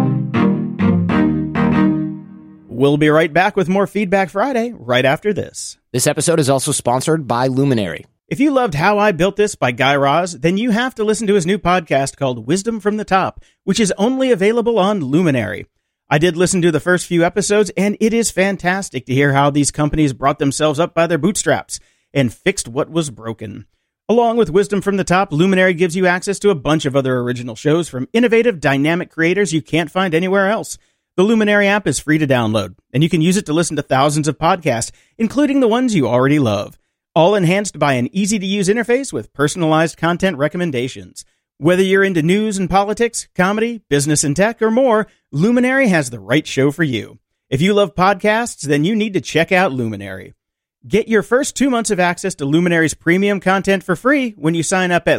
We'll be right back with more Feedback Friday right after this. This episode is also sponsored by Luminary. If you loved How I Built This by Guy Raz, then you have to listen to his new podcast called Wisdom from the Top, which is only available on Luminary. I did listen to the first few episodes, and it is fantastic to hear how these companies brought themselves up by their bootstraps and fixed what was broken. Along with Wisdom from the Top, Luminary gives you access to a bunch of other original shows from innovative, dynamic creators you can't find anywhere else. The Luminary app is free to download, and you can use it to listen to thousands of podcasts, including the ones you already love, all enhanced by an easy-to-use interface with personalized content recommendations. Whether you're into news and politics, comedy, business and tech, or more, Luminary has the right show for you. If you love podcasts, then you need to check out Luminary. Get your first 2 months of access to Luminary's premium content for free when you sign up at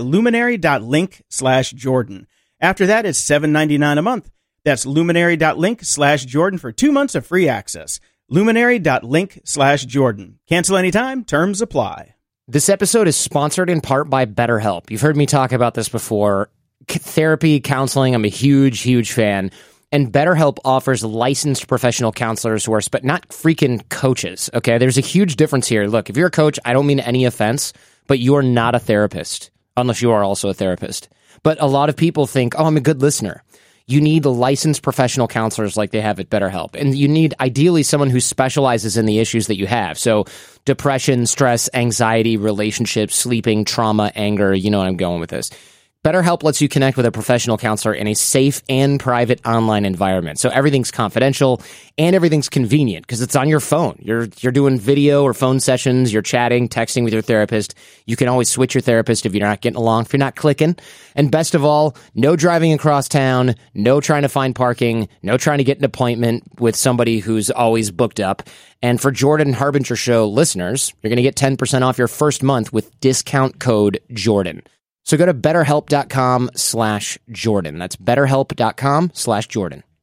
luminary.link/Jordan. After that, it's $7.99 a month. That's luminary.link/Jordan for 2 months of free access. luminary.link/Jordan. Cancel anytime. Terms apply. This episode is sponsored in part by BetterHelp. You've heard me talk about this before. Therapy, counseling, I'm a huge, huge fan. And BetterHelp offers licensed professional counselors who are not freaking coaches, okay? There's a huge difference here. Look, if you're a coach, I don't mean any offense, but you're not a therapist, unless you are also a therapist. But a lot of people think, oh, I'm a good listener. You need licensed professional counselors like they have at BetterHelp. And you need, ideally, someone who specializes in the issues that you have. So depression, stress, anxiety, relationships, sleeping, trauma, anger. You know where I'm going with this. BetterHelp lets you connect with a professional counselor in a safe and private online environment. So everything's confidential and everything's convenient because it's on your phone. You're doing video or phone sessions. You're chatting, texting with your therapist. You can always switch your therapist if you're not getting along, if you're not clicking. And best of all, no driving across town, no trying to find parking, no trying to get an appointment with somebody who's always booked up. And for Jordan Harbinger Show listeners, you're going to get 10% off your first month with discount code Jordan. So go to betterhelp.com/Jordan. That's betterhelp.com/Jordan.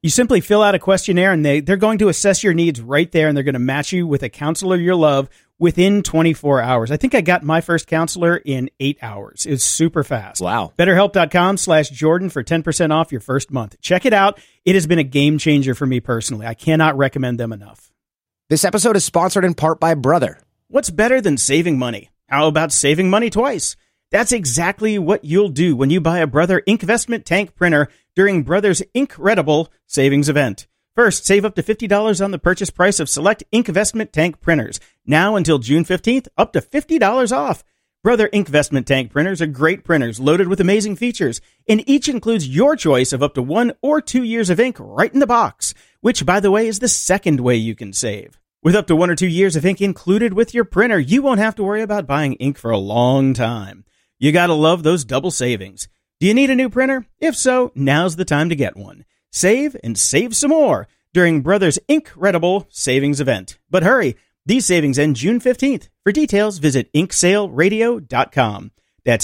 You simply fill out a questionnaire and they're going to assess your needs right there, and they're going to match you with a counselor you love within 24 hours. I think I got my first counselor in 8 hours. It's super fast. Wow. BetterHelp.com/Jordan for 10% off your first month. Check it out. It has been a game changer for me personally. I cannot recommend them enough. This episode is sponsored in part by Brother. What's better than saving money? How about saving money twice? That's exactly what you'll do when you buy a Brother Inkvestment Tank printer during Brother's Incredible Savings Event. First, save up to $50 on the purchase price of select Inkvestment Tank printers. Now until June 15th, up to $50 off. Brother Inkvestment Tank printers are great printers loaded with amazing features, and each includes your choice of up to 1 or 2 years of ink right in the box, which, by the way, is the second way you can save. With up to 1 or 2 years of ink included with your printer, you won't have to worry about buying ink for a long time. You gotta love those double savings. Do you need a new printer? If so, now's the time to get one. Save and save some more during Brother's Incredible Savings Event. But hurry, these savings end June 15th. For details, visit inksaleradio.com. That's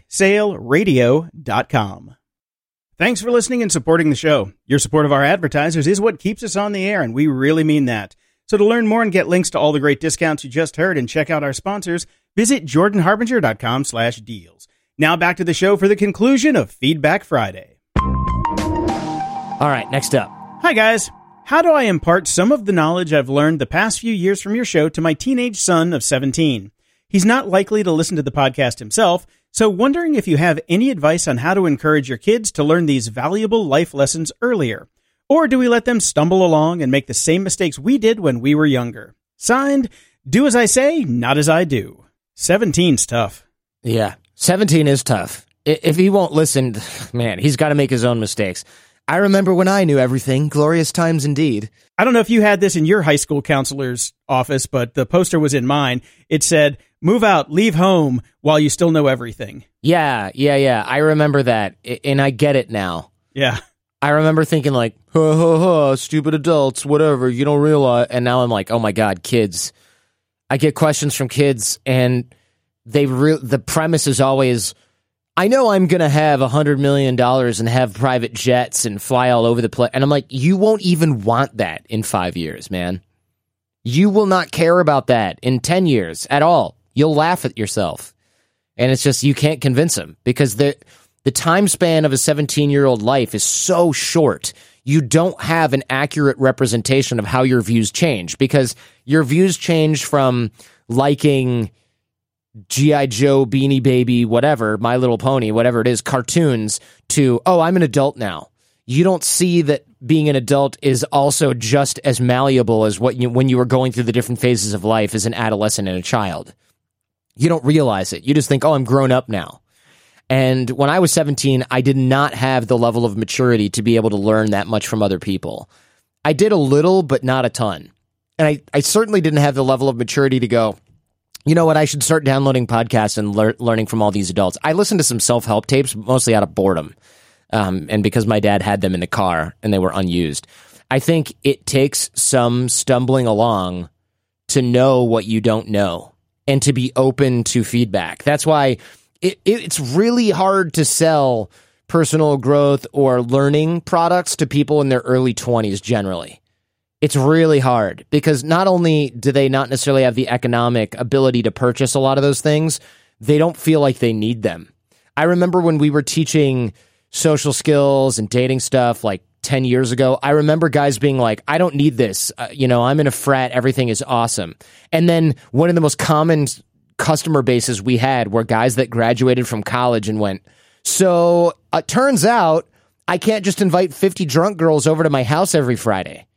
inksaleradio.com. Thanks for listening and supporting the show. Your support of our advertisers is what keeps us on the air, and we really mean that. So to learn more and get links to all the great discounts you just heard and check out our sponsors, visit jordanharbinger.com/deals. Now back to the show for the conclusion of Feedback Friday. All right, next up. Hi, guys. How do I impart some of the knowledge I've learned the past few years from your show to my teenage son of 17? He's not likely to listen to the podcast himself, so wondering if you have any advice on how to encourage your kids to learn these valuable life lessons earlier. Or do we let them stumble along and make the same mistakes we did when we were younger? Signed, do as I say, not as I do. 17's tough. Yeah, 17 is tough. If he won't listen, man, he's got to make his own mistakes. I remember when I knew everything. Glorious times indeed. I don't know if you had this in your high school counselor's office, but the poster was in mine. It said, move out, leave home while you still know everything. Yeah. I remember that, and I get it now. Yeah. I remember thinking like, stupid adults, whatever, you don't realize. And now I'm like, oh my God, kids. I get questions from kids, and the premise is always, I know I'm going to have $100 million and have private jets and fly all over the place. And I'm like, you won't even want that in 5 years, man. You will not care about that in 10 years at all. You'll laugh at yourself. And it's just, you can't convince them because the time span of a 17-year-old life is so short. You don't have an accurate representation of how your views change because your views change from liking G.I. Joe, Beanie Baby, whatever, My Little Pony, whatever it is, cartoons, to, oh, I'm an adult now. You don't see that being an adult is also just as malleable as when you were going through the different phases of life as an adolescent and a child. You don't realize it. You just think, oh, I'm grown up now. And when I was 17, I did not have the level of maturity to be able to learn that much from other people. I did a little, but not a ton. And I certainly didn't have the level of maturity to go, you know what, I should start downloading podcasts and learning from all these adults. I listened to some self-help tapes, mostly out of boredom, and because my dad had them in the car and they were unused. I think it takes some stumbling along to know what you don't know and to be open to feedback. That's why it's really hard to sell personal growth or learning products to people in their early 20s generally. It's really hard because not only do they not necessarily have the economic ability to purchase a lot of those things, they don't feel like they need them. I remember when we were teaching social skills and dating stuff like 10 years ago, I remember guys being like, I don't need this. I'm in a frat. Everything is awesome. And then one of the most common customer bases we had were guys that graduated from college and went, so it turns out I can't just invite 50 drunk girls over to my house every Friday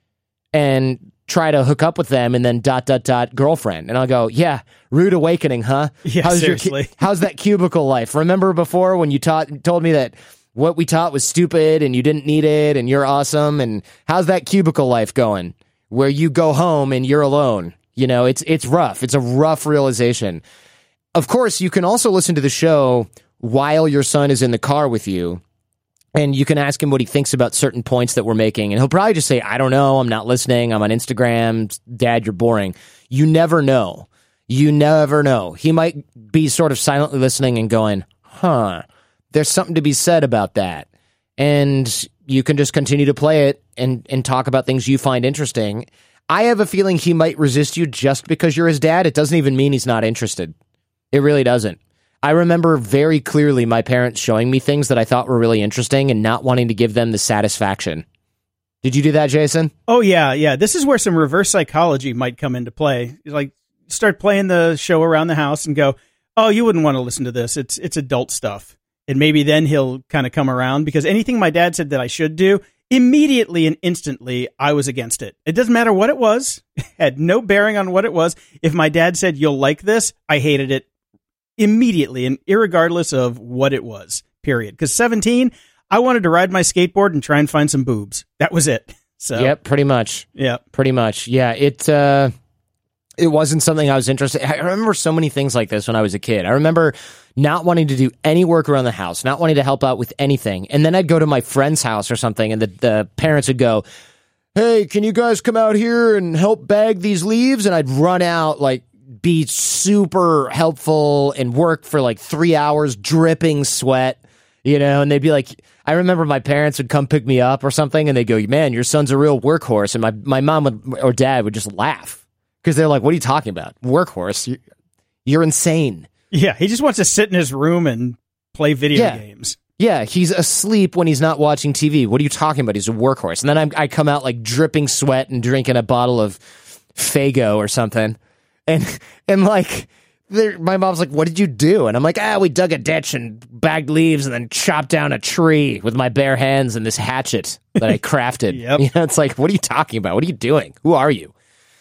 and try to hook up with them and then ... girlfriend. And I'll go, yeah, rude awakening, huh? Yeah, seriously. How's that cubicle life? Remember before when you told me that what we taught was stupid and you didn't need it and you're awesome? And how's that cubicle life going where you go home and you're alone? You know, it's rough. It's a rough realization. Of course, you can also listen to the show while your son is in the car with you. And you can ask him what he thinks about certain points that we're making. And he'll probably just say, I don't know. I'm not listening. I'm on Instagram. Dad, you're boring. You never know. You never know. He might be sort of silently listening and going, there's something to be said about that. And you can just continue to play it and talk about things you find interesting. I have a feeling he might resist you just because you're his dad. It doesn't even mean he's not interested. It really doesn't. I remember very clearly my parents showing me things that I thought were really interesting and not wanting to give them the satisfaction. Did you do that, Jason? Oh, yeah. This is where some reverse psychology might come into play. Like, start playing the show around the house and go, oh, you wouldn't want to listen to this. It's adult stuff. And maybe then he'll kind of come around, because anything my dad said that I should do, immediately and instantly, I was against it. It doesn't matter what it was. It had no bearing on what it was. If my dad said, you'll like this, I hated it immediately and irregardless of what it was, period. Because 17, I wanted to ride my skateboard and try and find some boobs. That was it. So yep, pretty much. Yeah, pretty much. Yeah, it wasn't something I was interested in. I remember so many things like this when I was a kid. I remember not wanting to do any work around the house, not wanting to help out with anything. And then I'd go to my friend's house or something, and the parents would go, hey, can you guys come out here and help bag these leaves? And I'd run out, like, be super helpful and work for like 3 hours, dripping sweat, and they'd be like, I remember my parents would come pick me up or something, and they'd go, man, your son's a real workhorse. And my mom or dad would just laugh, because they're like, what are you talking about? Workhorse? You're insane. Yeah, he just wants to sit in his room and play video games. Yeah, he's asleep when he's not watching TV. What are you talking about? He's a workhorse. And then I come out like dripping sweat and drinking a bottle of Faygo or something. And like, my mom's like, what did you do? And I'm like, we dug a ditch and bagged leaves and then chopped down a tree with my bare hands and this hatchet that I crafted. Yep. It's like, what are you talking about? What are you doing? Who are you?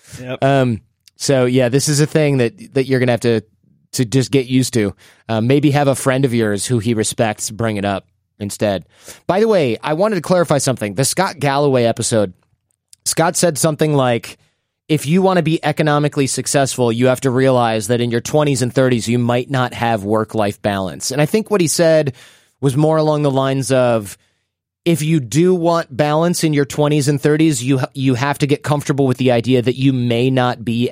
Yep. So yeah, this is a thing that you're going to have to just get used to. Maybe have a friend of yours who he respects bring it up instead. By the way, I wanted to clarify something. The Scott Galloway episode, Scott said something like, if you want to be economically successful, you have to realize that in your 20s and 30s, you might not have work-life balance. And I think what he said was more along the lines of, if you do want balance in your 20s and 30s, you have to get comfortable with the idea that you may not be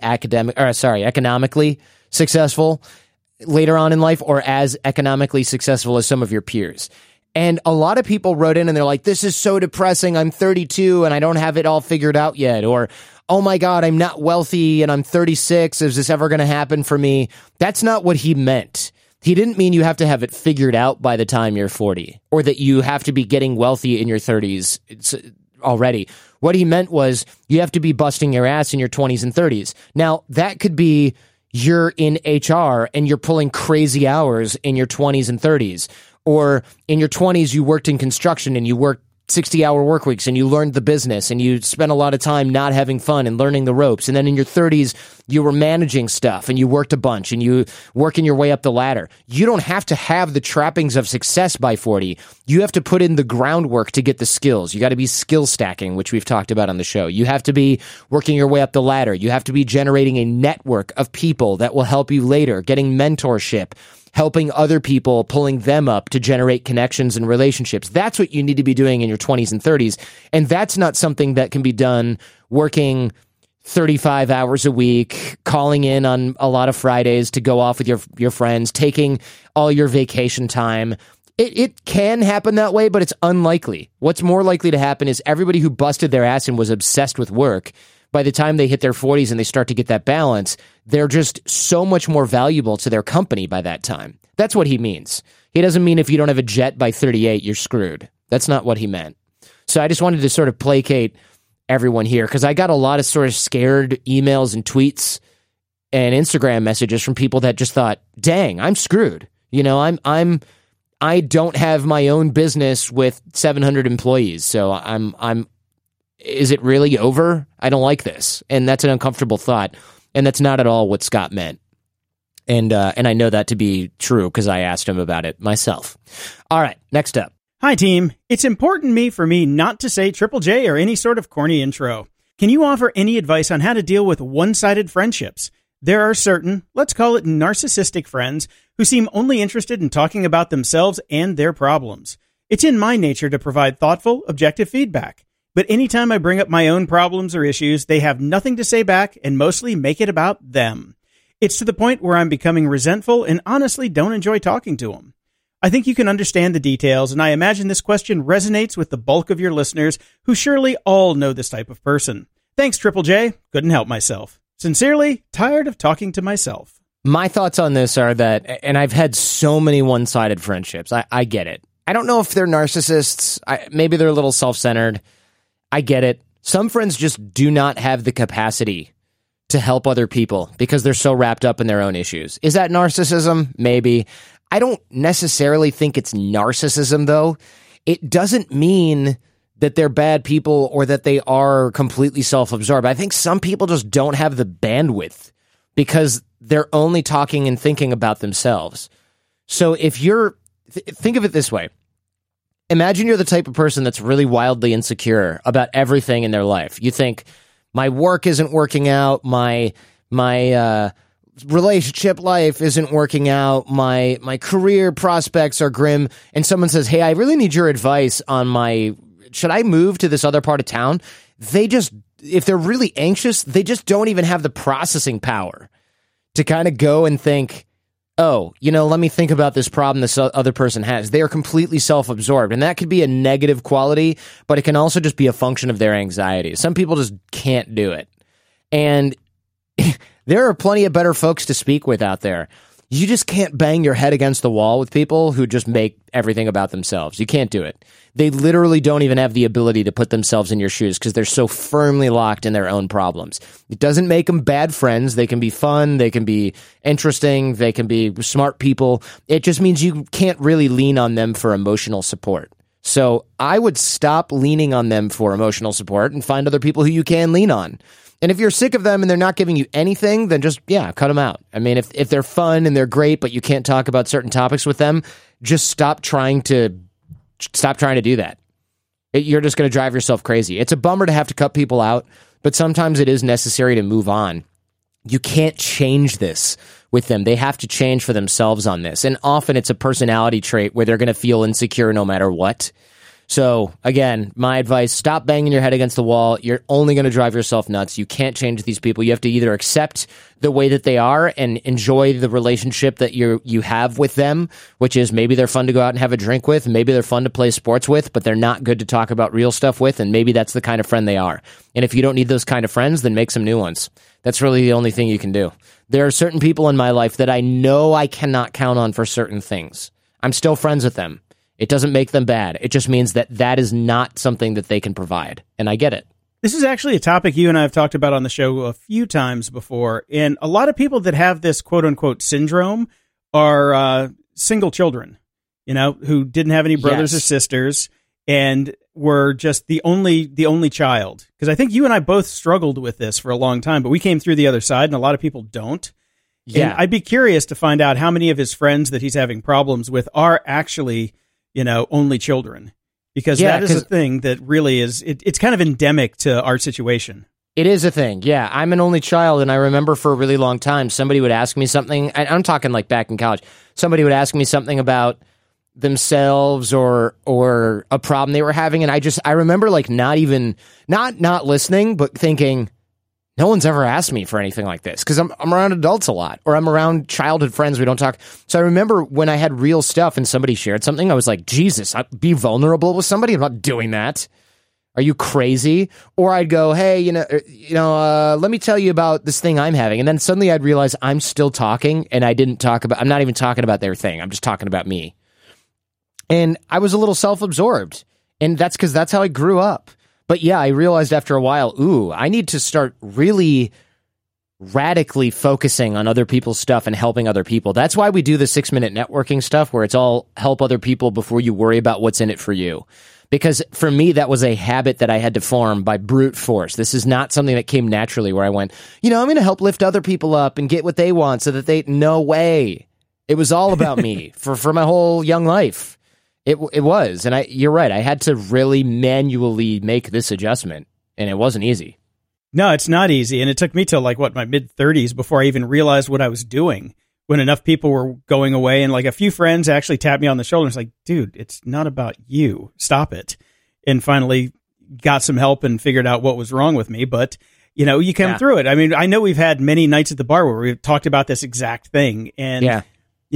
economically successful later on in life, or as economically successful as some of your peers. And a lot of people wrote in and they're like, this is so depressing. I'm 32 and I don't have it all figured out yet. Or, oh my God, I'm not wealthy and I'm 36. Is this ever going to happen for me? That's not what he meant. He didn't mean you have to have it figured out by the time you're 40, or that you have to be getting wealthy in your 30s already. What he meant was you have to be busting your ass in your 20s and 30s. Now, that could be you're in HR and you're pulling crazy hours in your 20s and 30s. Or in your 20s, you worked in construction and you worked 60-hour work weeks and you learned the business and you spent a lot of time not having fun and learning the ropes. And then in your 30s, you were managing stuff and you worked a bunch and you working your way up the ladder. You don't have to have the trappings of success by 40. You have to put in the groundwork to get the skills. You got to be skill stacking, which we've talked about on the show. You have to be working your way up the ladder. You have to be generating a network of people that will help you later, getting mentorship, helping other people, pulling them up to generate connections and relationships. That's what you need to be doing in your 20s and 30s. And that's not something that can be done working 35 hours a week, calling in on a lot of Fridays to go off with your friends, taking all your vacation time. It can happen that way, but it's unlikely. What's more likely to happen is everybody who busted their ass and was obsessed with work, by the time they hit their 40s and they start to get that balance, they're just so much more valuable to their company by that time. That's what he means. He doesn't mean if you don't have a jet by 38, you're screwed. That's not what he meant. So I just wanted to sort of placate everyone here, because I got a lot of sort of scared emails and tweets and Instagram messages from people that just thought, dang, I'm screwed. I don't have my own business with 700 employees. So is it really over? I don't like this. And that's an uncomfortable thought. And that's not at all what Scott meant. And I know that to be true because I asked him about it myself. All right, next up. Hi, team. It's important for me not to say Triple J or any sort of corny intro. Can you offer any advice on how to deal with one-sided friendships? There are certain, let's call it narcissistic friends, who seem only interested in talking about themselves and their problems. It's in my nature to provide thoughtful, objective feedback. But anytime I bring up my own problems or issues, they have nothing to say back and mostly make it about them. It's to the point where I'm becoming resentful and honestly don't enjoy talking to them. I think you can understand the details, and I imagine this question resonates with the bulk of your listeners who surely all know this type of person. Thanks, Triple J. Couldn't help myself. Sincerely, tired of talking to myself. My thoughts on this are that, and I've had so many one-sided friendships. I get it. I don't know if they're narcissists. Maybe they're a little self-centered. I get it. Some friends just do not have the capacity to help other people because they're so wrapped up in their own issues. Is that narcissism? Maybe. I don't necessarily think it's narcissism, though. It doesn't mean that they're bad people or that they are completely self-absorbed. I think some people just don't have the bandwidth because they're only talking and thinking about themselves. So if you're... think of it this way. Imagine you're the type of person that's really wildly insecure about everything in their life. You think, my work isn't working out, my relationship life isn't working out, my career prospects are grim, and someone says, hey, I really need your advice on should I move to this other part of town? If they're really anxious, they just don't even have the processing power to kind of go and think, oh, let me think about this problem this other person has. They are completely self-absorbed, and that could be a negative quality, but it can also just be a function of their anxiety. Some people just can't do it. And there are plenty of better folks to speak with out there. You just can't bang your head against the wall with people who just make everything about themselves. You can't do it. They literally don't even have the ability to put themselves in your shoes because they're so firmly locked in their own problems. It doesn't make them bad friends. They can be fun. They can be interesting. They can be smart people. It just means you can't really lean on them for emotional support. So I would stop leaning on them for emotional support and find other people who you can lean on. And if you're sick of them and they're not giving you anything, then just, cut them out. I mean, if they're fun and they're great, but you can't talk about certain topics with them, just stop trying to do that. You're just going to drive yourself crazy. It's a bummer to have to cut people out, but sometimes it is necessary to move on. You can't change this with them. They have to change for themselves on this. And often it's a personality trait where they're going to feel insecure no matter what. So, again, my advice, stop banging your head against the wall. You're only going to drive yourself nuts. You can't change these people. You have to either accept the way that they are and enjoy the relationship that you have with them, which is maybe they're fun to go out and have a drink with, maybe they're fun to play sports with, but they're not good to talk about real stuff with, and maybe that's the kind of friend they are. And if you don't need those kind of friends, then make some new ones. That's really the only thing you can do. There are certain people in my life that I know I cannot count on for certain things. I'm still friends with them. It doesn't make them bad. It just means that is not something that they can provide. And I get it. This is actually a topic you and I have talked about on the show a few times before. And a lot of people that have this quote unquote syndrome are single children, who didn't have any brothers or sisters and were just the only child. Because I think you and I both struggled with this for a long time, but we came through the other side and a lot of people don't. Yeah. And I'd be curious to find out how many of his friends that he's having problems with are actually only children, because that is a thing that really is, it's kind of endemic to our situation. It is a thing. Yeah. I'm an only child. And I remember for a really long time, somebody would ask me something. I'm talking like back in college. Somebody would ask me something about themselves or a problem they were having. And I remember like not listening, but thinking, no one's ever asked me for anything like this because I'm around adults a lot, or I'm around childhood friends. We don't talk. So I remember when I had real stuff and somebody shared something, I was like, Jesus, I'd be vulnerable with somebody. I'm not doing that. Are you crazy? Or I'd go, hey, let me tell you about this thing I'm having. And then suddenly I'd realize I'm still talking and I'm not even talking about their thing. I'm just talking about me. And I was a little self-absorbed, and that's because that's how I grew up. But yeah, I realized after a while, I need to start really radically focusing on other people's stuff and helping other people. That's why we do the 6-minute networking stuff, where it's all help other people before you worry about what's in it for you. Because for me, that was a habit that I had to form by brute force. This is not something that came naturally where I went, I'm going to help lift other people up and get what they want so that no way. It was all about me for my whole young life. It was, and you're right. I had to really manually make this adjustment, and it wasn't easy. No, it's not easy, and it took me till my mid-30s before I even realized what I was doing. When enough people were going away, and a few friends actually tapped me on the shoulder and was like, dude, it's not about you. Stop it. And finally got some help and figured out what was wrong with me, but you come through it. I mean, I know we've had many nights at the bar where we've talked about this exact thing, and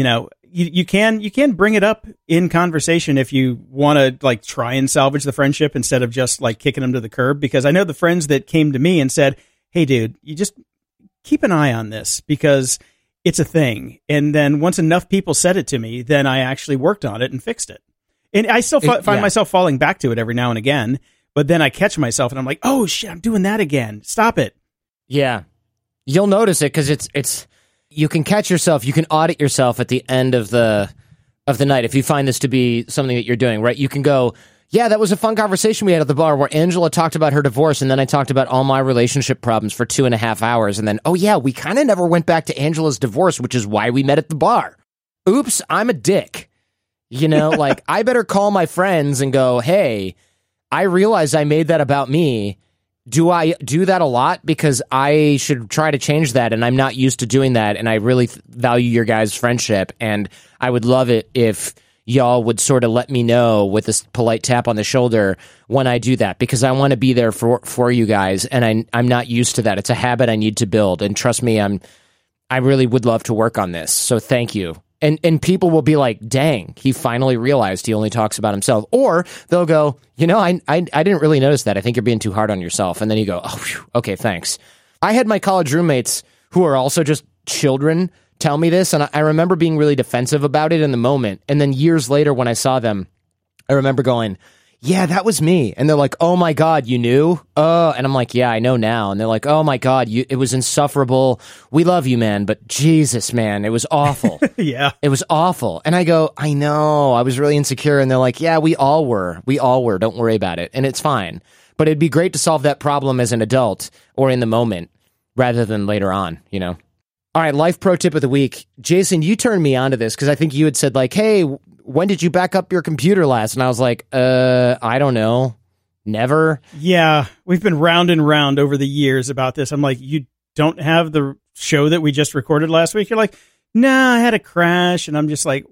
you can bring it up in conversation if you want to like try and salvage the friendship instead of just like kicking them to the curb. Because I know the friends that came to me and said, "Hey, dude, you just keep an eye on this because it's a thing." And then once enough people said it to me, then I actually worked on it and fixed it. And I still find myself falling back to it every now and again. But then I catch myself and I'm like, "Oh shit, I'm doing that again. Stop it." Yeah, you'll notice it because it's. You can catch yourself. You can audit yourself at the end of the night if you find this to be something that you're doing, right? You can go, yeah, that was a fun conversation we had at the bar where Angela talked about her divorce, and then I talked about all my relationship problems for 2.5 hours, and then, oh yeah, we kind of never went back to Angela's divorce, which is why we met at the bar. Oops, I'm a dick. You know, like, I better call my friends and go, hey, I realized I made that about me. Do I do that a lot? Because I should try to change that, and I'm not used to doing that, and I really value your guys' friendship, and I would love it if y'all would sort of let me know with this polite tap on the shoulder when I do that, because I want to be there for you guys, and I'm not used to that. It's a habit I need to build, and trust me, I really would love to work on this, so thank you. And people will be like, dang, he finally realized he only talks about himself. Or they'll go, you know, I didn't really notice that. I think you're being too hard on yourself. And then you go, oh, phew, okay, thanks. I had my college roommates who are also just children tell me this. And I remember being really defensive about it in the moment. And then years later when I saw them, I remember going, yeah, that was me. And they're like, oh my God, you knew? And I'm like, yeah, I know now. And they're like, oh my God, it was insufferable. We love you, man. But Jesus, man, it was awful. Yeah. It was awful. And I go, I know, I was really insecure. And they're like, yeah, we all were. We all were. Don't worry about it. And it's fine. But it'd be great to solve that problem as an adult or in the moment rather than later on, you know? All right, life pro tip of the week. Jason, you turned me on to this because I think you had said like, hey, when did you back up your computer last? And I was like, I don't know. Never. Yeah, we've been round and round over the years about this. I'm like, you don't have the show that we just recorded last week? You're like, nah, I had a crash. And I'm just like,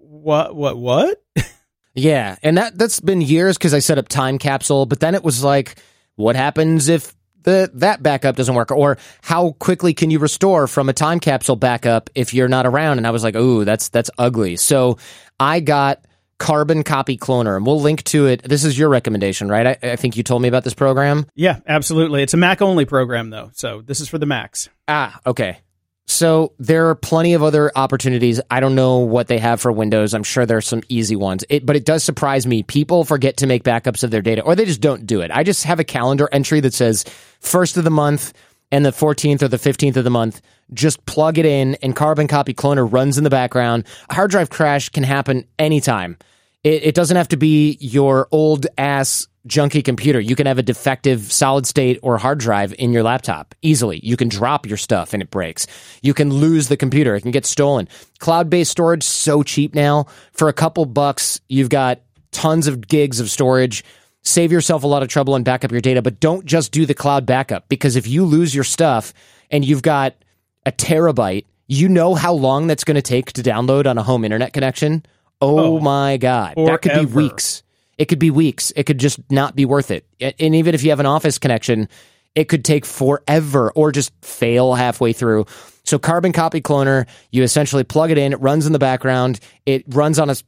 what? Yeah, and that's been years because I set up Time Capsule. But then it was like, what happens if that backup doesn't work? Or how quickly can you restore from a Time Capsule backup if you're not around? And I was like, ooh, that's ugly. So I got Carbon Copy Cloner, and we'll link to it. This is your recommendation, right? I think you told me about this program. Yeah, absolutely. It's a Mac-only program, though, so this is for the Macs. Ah, okay. So there are plenty of other opportunities. I don't know what they have for Windows. I'm sure there are some easy ones. But it does surprise me. People forget to make backups of their data, or they just don't do it. I just have a calendar entry that says 1st of the month and the 14th or the 15th of the month. Just plug it in, and Carbon Copy Cloner runs in the background. A hard drive crash can happen anytime. It doesn't have to be your old-ass junky computer. You can have a defective solid state or hard drive in your laptop easily. You can drop your stuff and it breaks. You can lose the computer. It can get stolen. Cloud-based storage, so cheap now. For a couple bucks, you've got tons of gigs of storage. Save yourself a lot of trouble and back up your data, but don't just do the cloud backup, because if you lose your stuff and you've got a terabyte, you know how long that's going to take to download on a home internet connection? Oh my God. Forever. That could be weeks. It could be weeks. It could just not be worth it. And even if you have an office connection, it could take forever or just fail halfway through. So Carbon Copy Cloner, you essentially plug it in. It runs in the background. It runs on a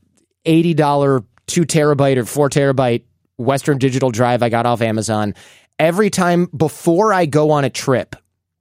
$80 2 terabyte or 4 terabyte Western Digital drive I got off Amazon. Every time before I go on a trip,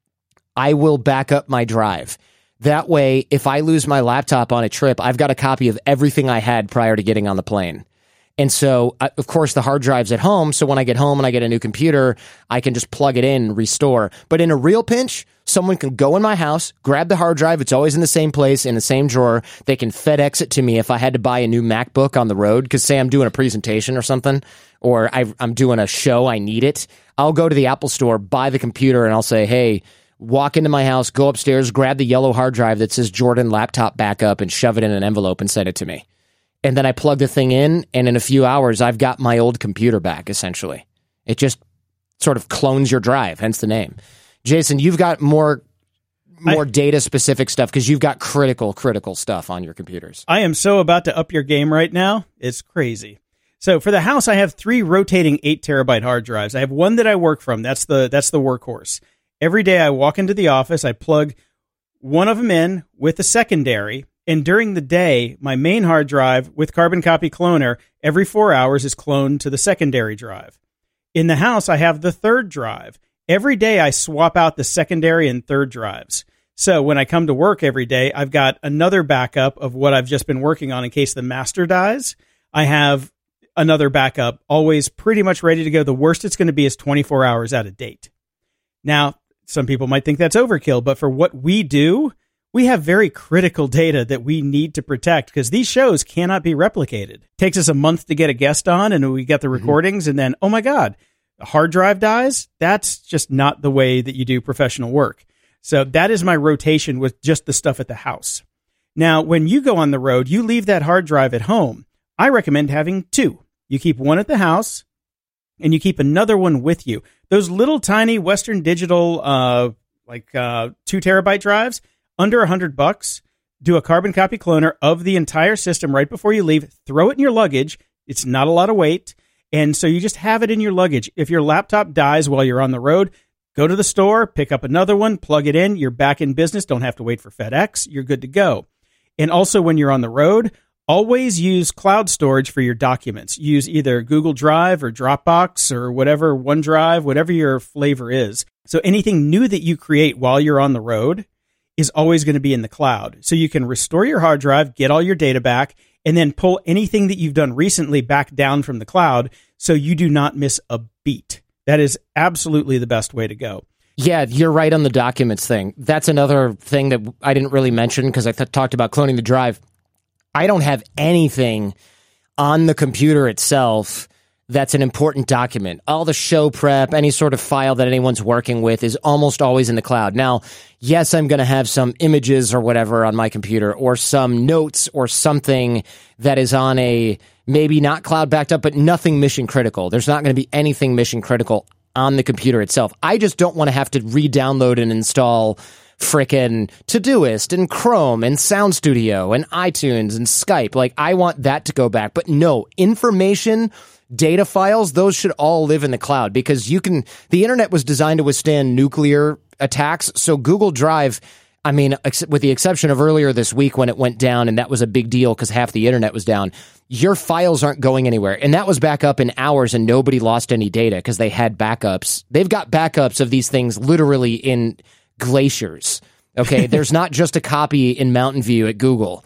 I will back up my drive. That way, if I lose my laptop on a trip, I've got a copy of everything I had prior to getting on the plane. And so, of course, the hard drive's at home. So when I get home and I get a new computer, I can just plug it in and restore. But in a real pinch, someone can go in my house, grab the hard drive. It's always in the same place, in the same drawer. They can FedEx it to me if I had to buy a new MacBook on the road, because say I'm doing a presentation or something, or I'm doing a show, I need it. I'll go to the Apple store, buy the computer, and I'll say, hey, walk into my house, go upstairs, grab the yellow hard drive that says Jordan Laptop Backup and shove it in an envelope and send it to me. And then I plug the thing in, and in a few hours, I've got my old computer back, essentially. It just sort of clones your drive, hence the name. Jason, you've got more data-specific stuff because you've got critical stuff on your computers. I am so about to up your game right now. It's crazy. So for the house, I have 3 rotating 8 terabyte hard drives. I have one that I work from. That's the workhorse. Every day I walk into the office, I plug one of them in with the secondary, And during the day, my main hard drive with Carbon Copy Cloner every 4 hours is cloned to the secondary drive. In the house, I have the third drive. Every day, I swap out the secondary and third drives. So when I come to work every day, I've got another backup of what I've just been working on in case the master dies. I have another backup always pretty much ready to go. The worst it's going to be is 24 hours out of date. Now, some people might think that's overkill, but for what we do, we have very critical data that we need to protect because these shows cannot be replicated. It takes us a month to get a guest on and we get the recordings and then, oh my God, a hard drive dies? That's just not the way that you do professional work. So that is my rotation with just the stuff at the house. Now, when you go on the road, you leave that hard drive at home. I recommend having two. You keep one at the house and you keep another one with you. Those little tiny Western Digital, 2 terabyte drives, under $100, do a Carbon Copy Cloner of the entire system right before you leave. Throw it in your luggage. It's not a lot of weight. And so you just have it in your luggage. If your laptop dies while you're on the road, go to the store, pick up another one, plug it in. You're back in business. Don't have to wait for FedEx. You're good to go. And also when you're on the road, always use cloud storage for your documents. Use either Google Drive or Dropbox or whatever, OneDrive, whatever your flavor is. So anything new that you create while you're on the road is always going to be in the cloud. So you can restore your hard drive, get all your data back, and then pull anything that you've done recently back down from the cloud so you do not miss a beat. That is absolutely the best way to go. Yeah, you're right on the documents thing. That's another thing that I didn't really mention because I talked about cloning the drive. I don't have anything on the computer itself that's an important document. All the show prep, any sort of file that anyone's working with is almost always in the cloud. Now, yes, I'm going to have some images or whatever on my computer or some notes or something that is on a maybe not cloud backed up, but nothing mission critical. There's not going to be anything mission critical on the computer itself. I just don't want to have to re-download and install frickin' Todoist and Chrome and Sound Studio and iTunes and Skype. Like, I want that to go back. But no, information, data files, those should all live in the cloud because the internet was designed to withstand nuclear attacks. So Google Drive, I mean, with the exception of earlier this week when it went down and that was a big deal because half the internet was down, your files aren't going anywhere. And that was back up in hours and nobody lost any data because they had backups. They've got backups of these things literally in glaciers. Okay. There's not just a copy in Mountain View at Google.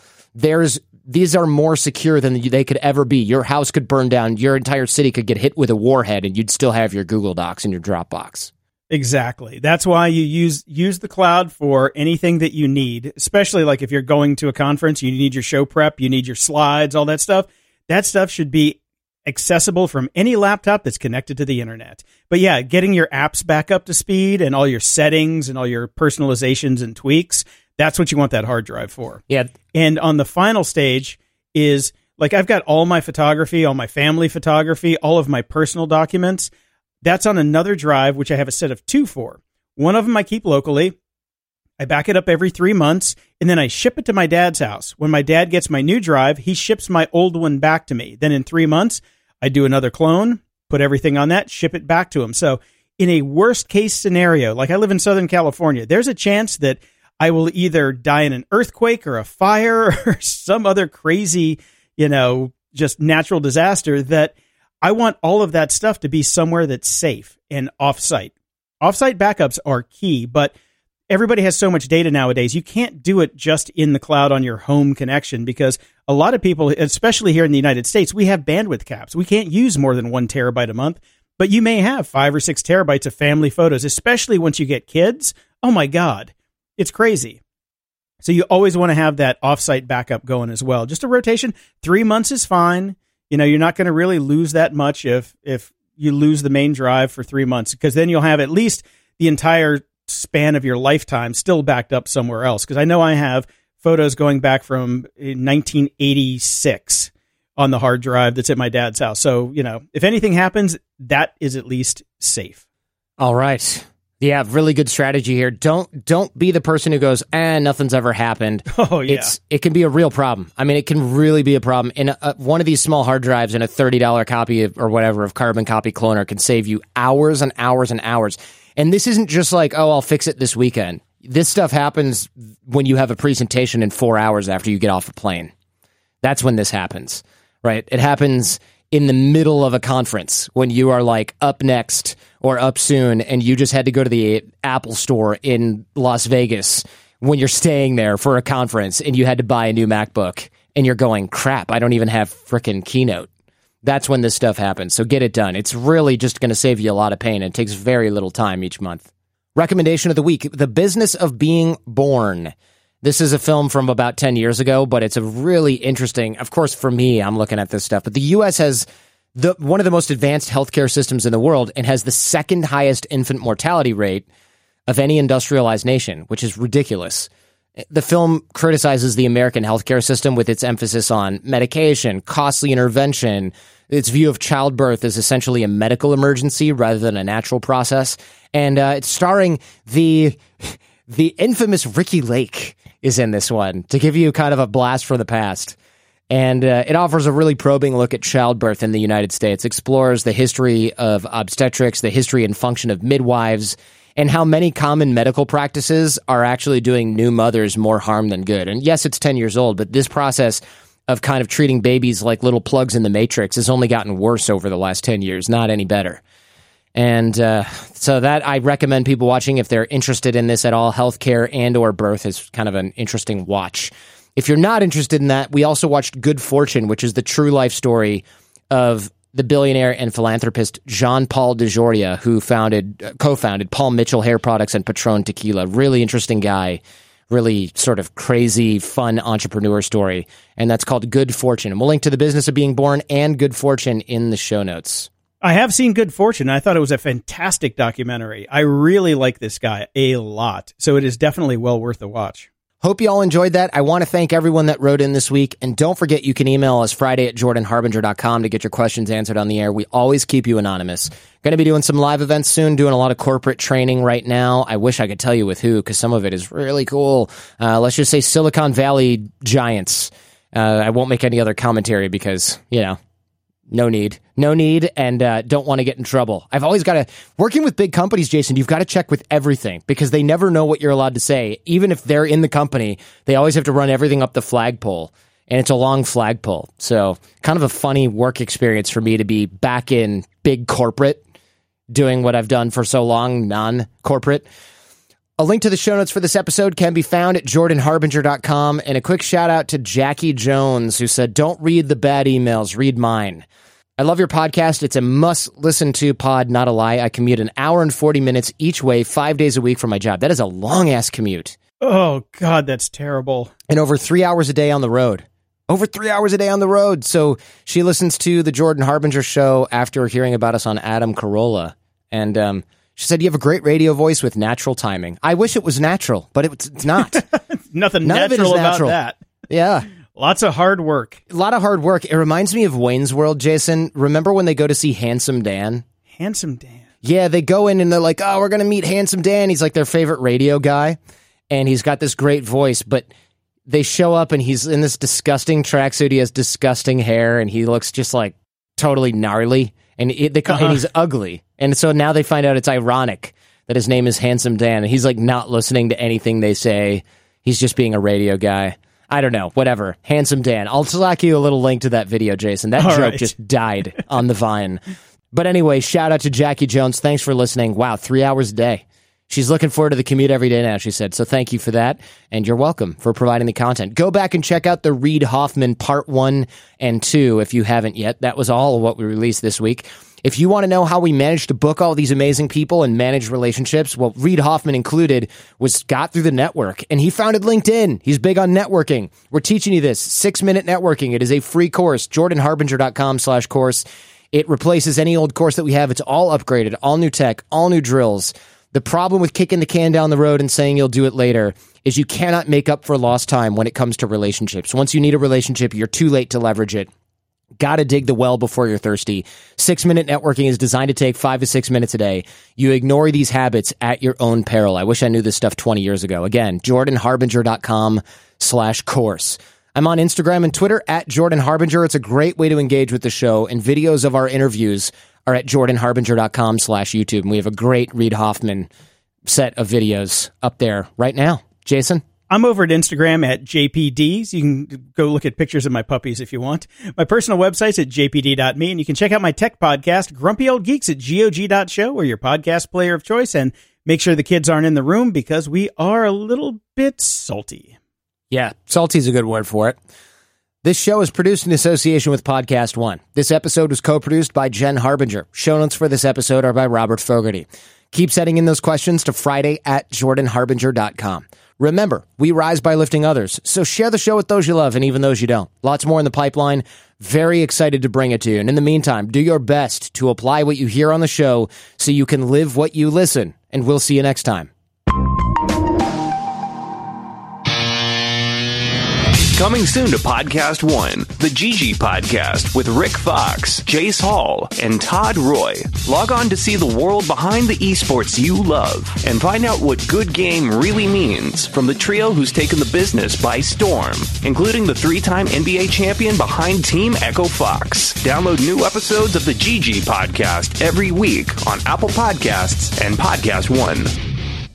These are more secure than they could ever be. Your house could burn down. Your entire city could get hit with a warhead and you'd still have your Google Docs and your Dropbox. Exactly. That's why you use the cloud for anything that you need, especially like if you're going to a conference, you need your show prep, you need your slides, all that stuff. That stuff should be accessible from any laptop that's connected to the internet. But yeah, getting your apps back up to speed and all your settings and all your personalizations and tweaks, that's what you want that hard drive for. Yeah. And on the final stage is like I've got all my photography, all my family photography, all of my personal documents. That's on another drive, which I have a set of 2 for. One of them I keep locally. I back it up every 3 months, and then I ship it to my dad's house. When my dad gets my new drive, he ships my old one back to me. Then in 3 months, I do another clone, put everything on that, ship it back to him. So in a worst case scenario, like I live in Southern California, there's a chance that I will either die in an earthquake or a fire or some other crazy, just natural disaster that I want all of that stuff to be somewhere that's safe and off-site. Off-site backups are key, but everybody has so much data nowadays. You can't do it just in the cloud on your home connection because a lot of people, especially here in the United States, we have bandwidth caps. We can't use more than 1 terabyte a month, but you may have 5 or 6 terabytes of family photos, especially once you get kids. Oh my God, it's crazy. So you always want to have that off-site backup going as well. Just a rotation, 3 months is fine. You're not going to really lose that much if you lose the main drive for 3 months, because then you'll have at least the entire span of your lifetime still backed up somewhere else. Because I know I have photos going back from 1986 on the hard drive that's at my dad's house. So, if anything happens, that is at least safe. All right. Yeah, really good strategy here. Don't be the person who goes, nothing's ever happened. Oh, yeah. It can be a real problem. I mean, it can really be a problem. And one of these small hard drives and a $30 copy or whatever of Carbon Copy Cloner can save you hours and hours and hours. And this isn't just like, I'll fix it this weekend. This stuff happens when you have a presentation in 4 hours after you get off a plane. That's when this happens, right? It happens in the middle of a conference when you are like up next or up soon and you just had to go to the Apple store in Las Vegas when you're staying there for a conference and you had to buy a new MacBook and you're going, crap, I don't even have frickin' Keynote. That's when this stuff happens. So get it done. It's really just going to save you a lot of pain. It takes very little time each month. Recommendation of the week, The Business of Being Born. This is a film from about 10 years ago, but it's a really interesting, of course, for me, I'm looking at this stuff, but the U.S. has one of the most advanced healthcare systems in the world and has the second highest infant mortality rate of any industrialized nation, which is ridiculous. The film criticizes the American healthcare system with its emphasis on medication, costly intervention, its view of childbirth as essentially a medical emergency rather than a natural process. And it's starring the infamous Ricky Lake is in this one to give you kind of a blast from the past. And it offers a really probing look at childbirth in the United States, explores the history of obstetrics, the history and function of midwives, and how many common medical practices are actually doing new mothers more harm than good. And yes, it's 10 years old, but this process of kind of treating babies like little plugs in the matrix has only gotten worse over the last 10 years, not any better. And so that I recommend people watching if they're interested in this at all. Healthcare and or birth is kind of an interesting watch. If you're not interested in that, we also watched Good Fortune, which is the true life story of the billionaire and philanthropist Jean-Paul DeJoria, who co-founded Paul Mitchell Hair Products and Patron Tequila. Really interesting guy, really sort of crazy, fun entrepreneur story. And that's called Good Fortune. And we'll link to The Business of Being Born and Good Fortune in the show notes. I have seen Good Fortune. I thought it was a fantastic documentary. I really like this guy a lot. So it is definitely well worth a watch. Hope you all enjoyed that. I want to thank everyone that wrote in this week. And don't forget, you can email us Friday@JordanHarbinger.com to get your questions answered on the air. We always keep you anonymous. Going to be doing some live events soon, doing a lot of corporate training right now. I wish I could tell you with who, because some of it is really cool. Let's just say Silicon Valley giants. I won't make any other commentary because, no need, and don't want to get in trouble. I've always got to, working with big companies, Jason, you've got to check with everything because they never know what you're allowed to say. Even if they're in the company, they always have to run everything up the flagpole, and it's a long flagpole. So kind of a funny work experience for me to be back in big corporate, doing what I've done for so long, non-corporate. A link to the show notes for this episode can be found at JordanHarbinger.com. And a quick shout out to Jackie Jones, who said, "Don't read the bad emails, read mine. I love your podcast. It's a must-listen-to pod, not a lie. I commute an hour and 40 minutes each way, 5 days a week for my job." That is a long-ass commute. Oh, God, that's terrible. And over 3 hours a day on the road. Over 3 hours a day on the road. So she listens to the Jordan Harbinger show after hearing about us on Adam Carolla. And she said, "You have a great radio voice with natural timing." I wish it was natural, but it's not. Nothing None natural of it is about natural. that. Yeah. Lots of hard work. A lot of hard work. It reminds me of Wayne's World, Jason. Remember when they go to see Handsome Dan? Handsome Dan. Yeah, they go in and they're like, "Oh, we're going to meet Handsome Dan." He's like their favorite radio guy, and he's got this great voice, but they show up and he's in this disgusting tracksuit. He has disgusting hair, and he looks just like totally gnarly, and and he's ugly. And so now they find out it's ironic that his name is Handsome Dan, and he's like not listening to anything they say. He's just being a radio guy. I don't know, whatever. Handsome Dan. I'll slack you a little link to that video, Jason. That All joke right. just died on the vine. But anyway, shout out to Jackie Jones. Thanks for listening. Wow, 3 hours a day. She's looking forward to the commute every day now, she said. So thank you for that, and you're welcome for providing the content. Go back and check out the Reid Hoffman Part 1 and 2 if you haven't yet. That was all of what we released this week. If you want to know how we managed to book all these amazing people and manage relationships, well, Reid Hoffman included got through the network, and he founded LinkedIn. He's big on networking. We're teaching you this 6-minute networking. It is a free course, jordanharbinger.com/course. It replaces any old course that we have. It's all upgraded, all new tech, all new drills. The problem with kicking the can down the road and saying you'll do it later is you cannot make up for lost time when it comes to relationships. Once you need a relationship, you're too late to leverage it. Got to dig the well before you're thirsty. 6-minute networking is designed to take 5 to 6 minutes a day. You ignore these habits at your own peril. I wish I knew this stuff 20 years ago. Again, jordanharbinger.com/course. I'm on Instagram and Twitter at Jordan Harbinger. It's a great way to engage with the show, and videos of our interviews are at jordanharbinger.com/YouTube. And we have a great Reid Hoffman set of videos up there right now. Jason? I'm over at Instagram at JPDs. You can go look at pictures of my puppies if you want. My personal website's at jpd.me, and you can check out my tech podcast, Grumpy Old Geeks, at gog.show, or your podcast player of choice. And make sure the kids aren't in the room because we are a little bit salty. Yeah, salty's a good word for it. This show is produced in association with Podcast One. This episode was co-produced by Jen Harbinger. Show notes for this episode are by Robert Fogarty. Keep sending in those questions to Friday@JordanHarbinger.com. Remember, we rise by lifting others, so share the show with those you love and even those you don't. Lots more in the pipeline. Very excited to bring it to you. And in the meantime, do your best to apply what you hear on the show so you can live what you listen. And we'll see you next time. Coming soon to Podcast One, the GG Podcast with Rick Fox, Jace Hall, and Todd Roy. Log on to see the world behind the esports you love and find out what good game really means from the trio who's taken the business by storm, including the 3-time NBA champion behind Team Echo Fox. Download new episodes of the GG Podcast every week on Apple Podcasts and Podcast One.